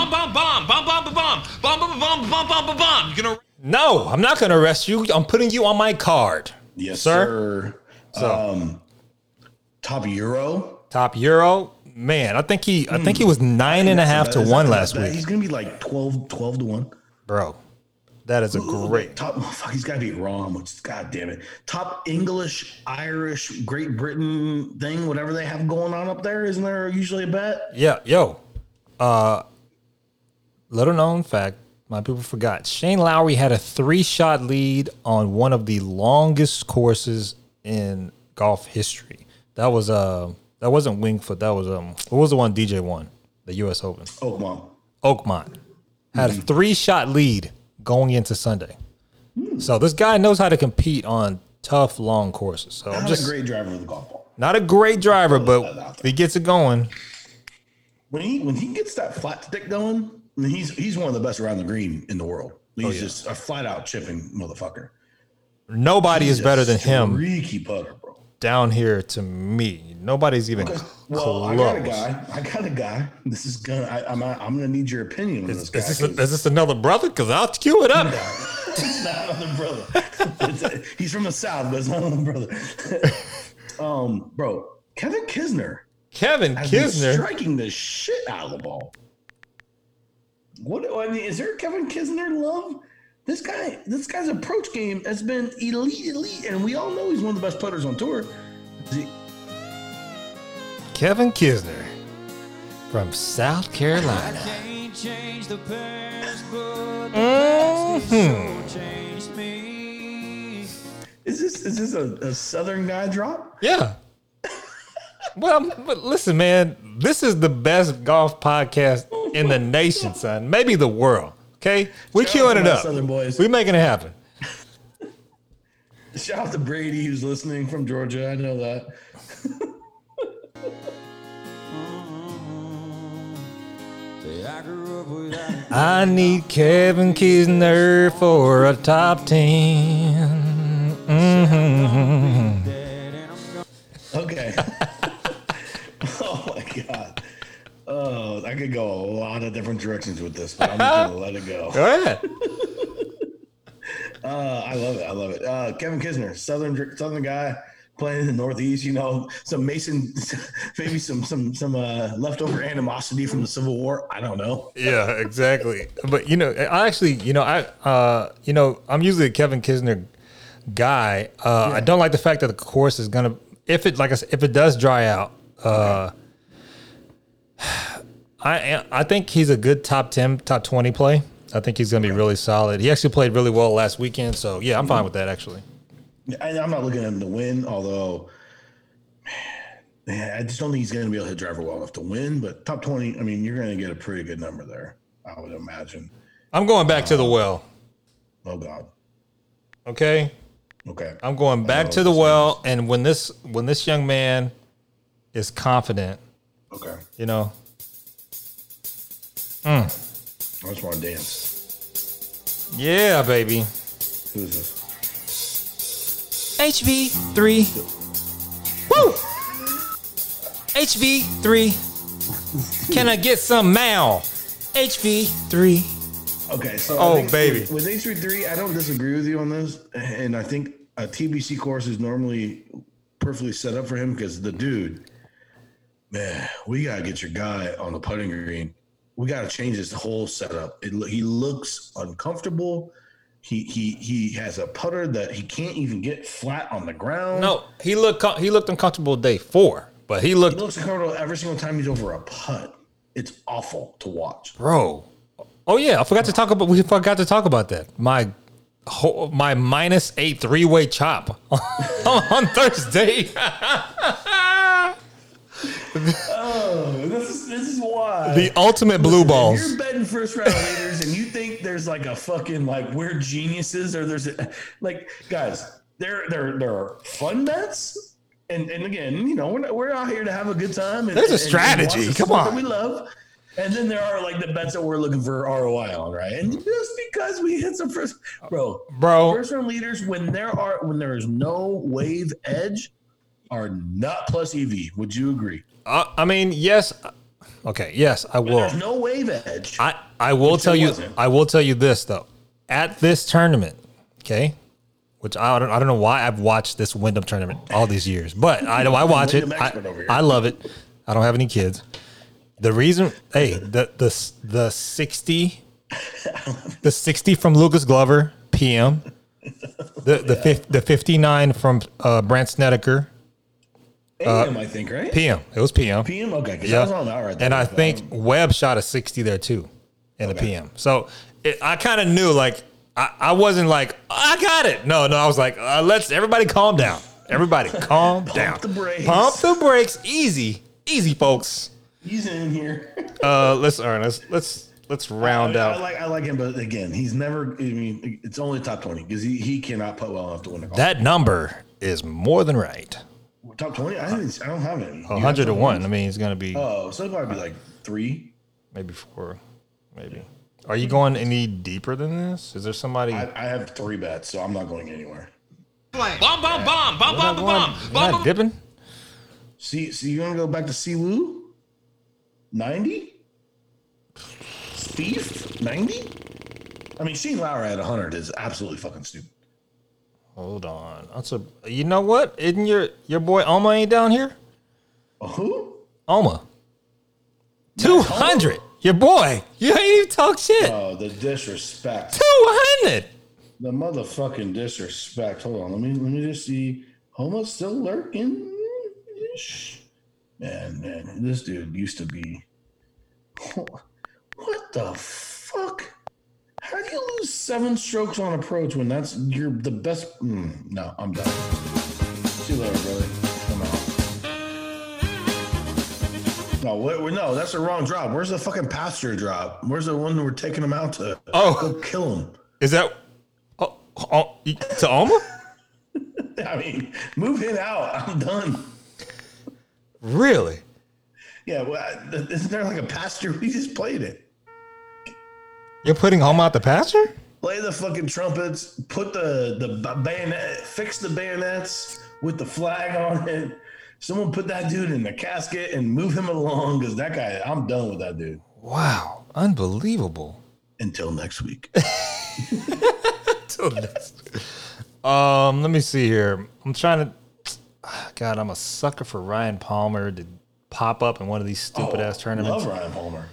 S1: Bomb. You're gonna.
S2: No, I'm not going to arrest you. I'm putting you on my card.
S3: Yes,
S2: sir.
S3: sir. Top Euro.
S2: Top Euro. Man, I think he was 9.5 to 1 last week.
S3: He's gonna be like 12 to 1.
S2: Bro, that is a great.
S3: Top. Fuck, he's got to be wrong. Which, God damn it. Top English, Irish, Great Britain thing, whatever they have going on up there. Isn't there usually a bet?
S2: Yeah, yo. Little known fact, my people forgot. Shane Lowry had a 3-shot lead on one of the longest courses in golf history. That wasn't Winged Foot. That was what was the one DJ won? The US Open. Oakmont. Had a 3-shot lead going into Sunday. So this guy knows how to compete on tough, long courses. So
S3: Not a great driver of the golf ball.
S2: Not a great driver, but if he gets it going.
S3: When he gets that flat stick going, he's one of the best around the green in the world. He's just a flat out chipping motherfucker.
S2: Nobody is better than him.
S3: Freaky putter, bro.
S2: Down here to me, nobody's even close.
S3: I got a guy. This is I'm gonna need your opinion on this guy.
S2: Is this another brother? Because I'll cue it up.
S3: It's not another brother. He's from the South, but it's not another brother. Bro, Kevin Kisner. Has been striking the shit out of the ball. Is there Kevin Kisner love? This guy's approach game has been elite, and we all know he's one of the best putters on tour.
S2: Kevin Kisner from South Carolina.
S3: Is this a Southern guy drop?
S2: Yeah. Well, but listen, man, this is the best golf podcast in the nation, son. Maybe the world. Okay, we're queuing it up.
S3: Southern boys.
S2: We're making it happen.
S3: Shout out to Brady, who's listening from Georgia. I know that.
S2: I need Kevin Kisner for a top 10.
S3: Okay. Oh my God. Oh, I could go a lot of different directions with this, but I'm just gonna let it go.
S2: Go ahead.
S3: I love it. Kevin Kisner, Southern guy playing in the Northeast. You know, some Mason, maybe some leftover animosity from the Civil War. I don't know.
S2: Yeah, exactly. But I'm usually a Kevin Kisner guy. I don't like the fact that the course is gonna, if it does dry out. I think he's a good top 10, top 20 play. I think he's going to be really solid. He actually played really well last weekend, so yeah, I'm fine with that actually.
S3: I'm not looking at him to win, although, man, I just don't think he's going to be able to hit driver well enough to win. But top 20, I mean, you're going to get a pretty good number there, I would imagine.
S2: I'm going back to the well.
S3: Oh God.
S2: Okay. I'm going back to the well, and when this young man is confident, you know.
S3: I just want to dance.
S2: Yeah, baby.
S3: Who is this?
S2: HV3. Woo! HV3. Can I get some Mal? HV3.
S3: Okay, so
S2: Oh,
S3: I think
S2: baby.
S3: with HV3, I don't disagree with you on this, and I think a TBC course is normally perfectly set up for him because the dude, man, we gotta get your guy on the putting green. We gotta change his whole setup. He looks uncomfortable. He has a putter that he can't even get flat on the ground.
S2: No, he looked uncomfortable day 4, but he looked,
S3: He looks uncomfortable every single time he's over a putt. It's awful to watch.
S2: bro. Oh yeah, we forgot to talk about that. My -8 3-way chop on Thursday.
S3: This is why.
S2: The ultimate blue
S3: If
S2: balls.
S3: you're betting first round leaders and you think there's like a fucking like we're geniuses or there's a, like guys, there are fun bets. And again, you know, we're out here to have a good time. And,
S2: There's a
S3: and
S2: strategy.
S3: watch the
S2: Come
S3: sport
S2: on.
S3: that we love. And then there are like the bets that we're looking for ROI on, right? And just because we hit some first round leaders when there is no wave edge are not plus EV. Would you agree?
S2: I mean, yes. Okay, yes, I will.
S3: There's no wave edge.
S2: I will tell you.
S3: wasn't.
S2: I will tell you this though. At this tournament, okay, which I don't know why I've watched this Wyndham tournament all these years, but I watch it.
S3: Wyndham expert over here.
S2: I love it. I don't have any kids. The reason, the 60 from Lucas Glover PM, the 59 from Brant Snedeker
S3: AM, I think, right?
S2: PM. It was PM.
S3: PM, okay, because
S2: Yeah.
S3: I was on that right there.
S2: And I think Webb shot a 60 there too in the PM. So I kind of knew, like, I wasn't like, I got it. No, I was like, let's everybody calm down. Everybody calm down.
S3: Pump the brakes.
S2: Pump the brakes. Easy, folks.
S3: He's in here.
S2: Let's round out.
S3: I like him, but again, he's never. I mean, it's only top 20 because he cannot putt well enough to win a golf.
S2: That number is more than right.
S3: Top 20? I don't have any.
S2: 100 to 1. I mean, he's going to be
S3: Oh, so it'd probably be like 3.
S2: maybe 4, maybe. Are you going any deeper than this? Is there somebody?
S3: I have 3 bets, so I'm not going anywhere.
S5: Bomb, bomb, bomb, bomb, bomb, bomb, bomb,
S2: You're
S5: bomb.
S2: not dipping?
S3: See, so you want to go back to Siwoo? 90? Spieth? 90? I mean, Shane Lowry at 100 is absolutely fucking stupid.
S2: Hold on. You know what? Isn't your boy Oma ain't down here?
S3: Who?
S2: Oma. 200. Your boy. You ain't even talk shit.
S3: Oh, the disrespect.
S2: 200.
S3: The motherfucking disrespect. Hold on, let me just see. Homo's still lurking. Man, this dude used to be. What the fuck? How do you lose 7 strokes on approach when you're the best? No, I'm done. See you later, brother. I'm out. No, that's the wrong drop. Where's the fucking pasture drop? Where's the one that we're taking him out to?
S2: Oh.
S3: Go kill him.
S2: Is that to Oma?
S3: I mean, move him out. I'm done.
S2: Really?
S3: Yeah, well, isn't there like a pasture? We just played it.
S2: You're putting Oma out the pasture?
S3: Play the fucking trumpets. Put the bayonet. Fix the bayonets with the flag on it. Someone put that dude in the casket and move him along because that guy. I'm done with that dude.
S2: Wow. Unbelievable.
S3: Until next week.
S2: Till next. Let me see here. I'm trying to. God, I'm a sucker for Ryan Palmer to pop up in one of these stupid ass tournaments.
S3: Love Ryan Palmer.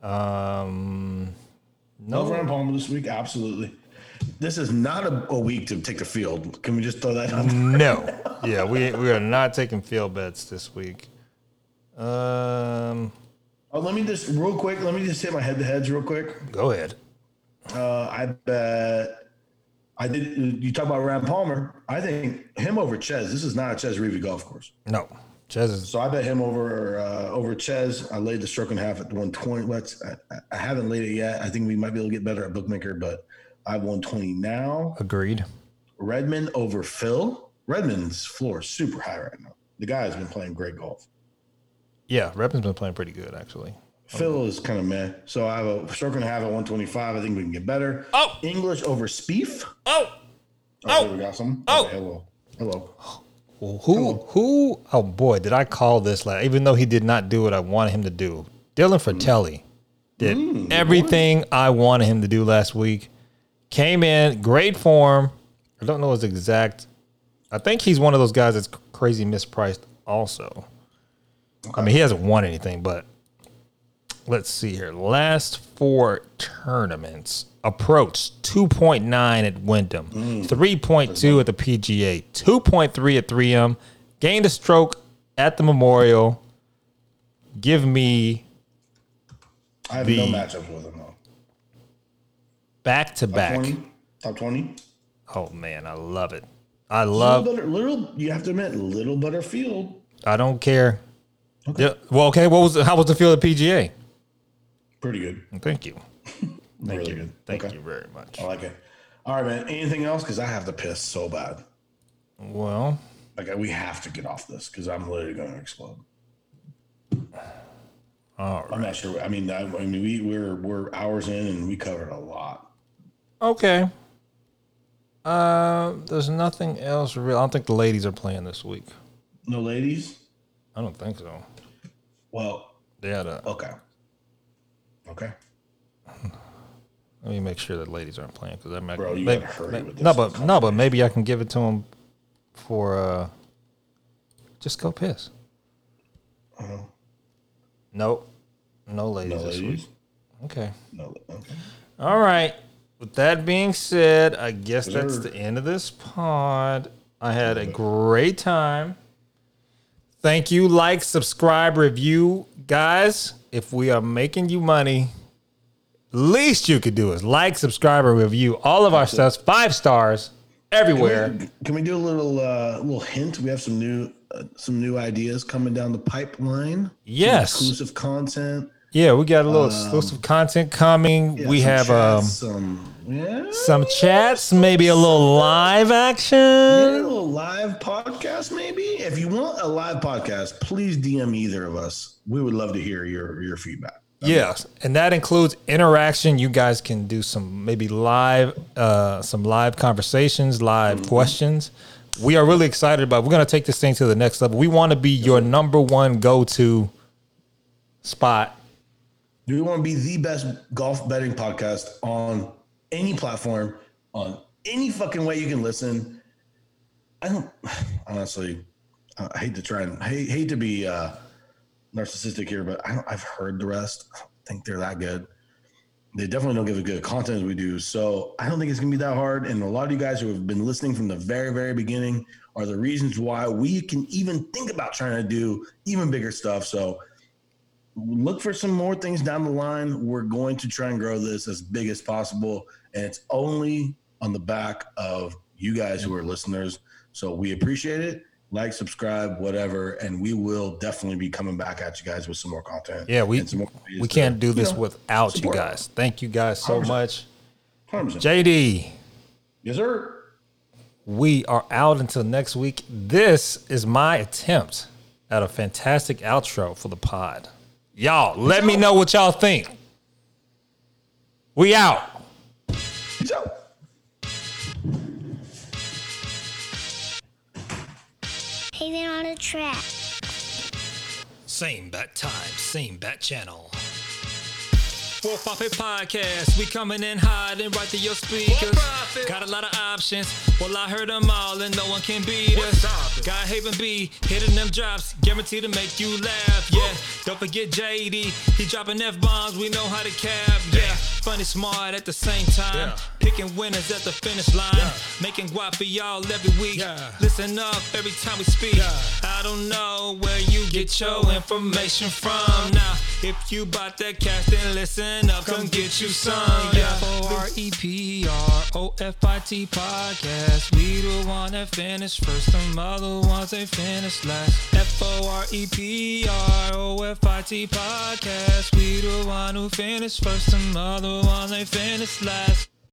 S2: No.
S3: Love Ryan Palmer this week. Absolutely. This is not a week to take the field. Can we just throw that out?
S2: No. Yeah, we are not taking field bets this week.
S3: Oh, let me just real quick. Let me just hit my head-to-heads real quick.
S2: Go ahead.
S3: I bet I did. You talk about Ryan Palmer. I think him over Ches. This is not a Ches Reavie golf course.
S2: No. Ches is.
S3: So I bet him over Ches. I laid the stroke and a half at 120. I haven't laid it yet. I think we might be able to get better at bookmaker, but I have 120 now.
S2: Agreed.
S3: Redmond over Phil. Redmond's floor is super high right now. The guy has been playing great golf.
S2: Yeah, Redmond's been playing pretty good, actually.
S3: Phil is kind of meh. So I have a stroke and a half at 125. I think we can get better.
S2: Oh.
S3: English over Spieth.
S2: Oh.
S3: Okay, we got some.
S2: Oh.
S3: Okay, well. Hello.
S2: Well, who? Oh boy, did I call this? Like, even though he did not do what I wanted him to do, Dylan Fratelli did everything I wanted him to do last week. Came in great form. I don't know his exact. I think he's one of those guys that's crazy mispriced. Also, I mean, he hasn't won anything, but let's see here. Last 4 tournaments. Approach 2.9 at Wyndham, 3.2 at the PGA, 2.3 at 3M, gained a stroke at the Memorial. Give me
S3: I have no matchups with him though.
S2: Back to back.
S3: Top 20.
S2: Oh man, I love it. I love
S3: little. You have to admit, little better field.
S2: I don't care. Okay. Yeah, well, okay. How was the field at PGA?
S3: Pretty good.
S2: Thank you.
S3: Really good.
S2: Thank you very much.
S3: I like it. All right, man. Anything else? Because I have to piss so bad.
S2: Well,
S3: like we have to get off this because I'm literally going to explode.
S2: All right.
S3: I'm not sure. I mean, we're hours in and we covered a lot.
S2: Okay. There's nothing else real. I don't think the ladies are playing this week.
S3: No ladies?
S2: I don't think so.
S3: Well,
S2: they had a.
S3: Okay.
S2: Let me make sure that ladies aren't playing because that might.
S3: Bro, you gotta hurry with this.
S2: No, but maybe I can give it to them for. Just go piss. Nope. No ladies this week. Okay.
S3: No. Okay.
S2: All right. With that being said, I guess that's the end of this pod. I had a great time. Thank you. Like, subscribe, review. Guys, if we are making you money, least you could do is like, subscribe, or review all of our stuff. 5 stars everywhere.
S3: Can we do a little hint? We have some new ideas coming down the pipeline.
S2: Yes.
S3: Some exclusive content.
S2: Yeah, we got a little exclusive content coming.
S3: Yeah,
S2: we have
S3: chats,
S2: some chats, maybe a little live action.
S3: Yeah, a little live podcast, maybe. If you want a live podcast, please DM either of us. We would love to hear your feedback.
S2: Yes, and that includes interaction. You guys can do some maybe live conversations, live questions. We are really excited about. We're going to take this thing to the next level. We want to be your number one go-to spot.
S3: Do we want to be the best golf betting podcast on any platform, on any fucking way you can listen? I don't honestly. I hate to try and hate to be narcissistic here, but I've heard the rest. I don't think they're that good. They definitely don't give as good content as we do. So I don't think it's gonna be that hard. And a lot of you guys who have been listening from the very, very beginning are the reasons why we can even think about trying to do even bigger stuff. So look for some more things down the line. We're going to try and grow this as big as possible. And it's only on the back of you guys who are listeners. So we appreciate it. Like, subscribe, whatever. And we will definitely be coming back at you guys with some more content.
S2: Yeah, we can't do this without you guys. Thank you guys so
S3: 100%.
S2: much.
S3: 100%.
S2: JD.
S3: Yes, sir.
S2: We are out until next week. This is my attempt at a fantastic outro for the pod. Y'all, let me know what y'all think. We out.
S3: Peace out.
S6: Haven on the track.
S1: Same bat time, same bat channel. For Profit Podcast, we coming in hot and right to your speakers. Got a lot of options, well I heard them all and no one can beat us. Got Haven B, hitting them drops, guaranteed to make you laugh, yeah. Don't forget JD, he dropping F-bombs, we know how to cap, yeah. Funny, smart at the same time, picking winners at the finish line. Making guap for y'all every week, listen up every time we speak. I don't know where you get your information from. Now, if you bought that cash, then listen up, come get you some. FOREPROFIT podcast. We the one that finished first, them other ones they finished last. FOREPROFIT podcast. We the one who finished first, them other ones they finished last.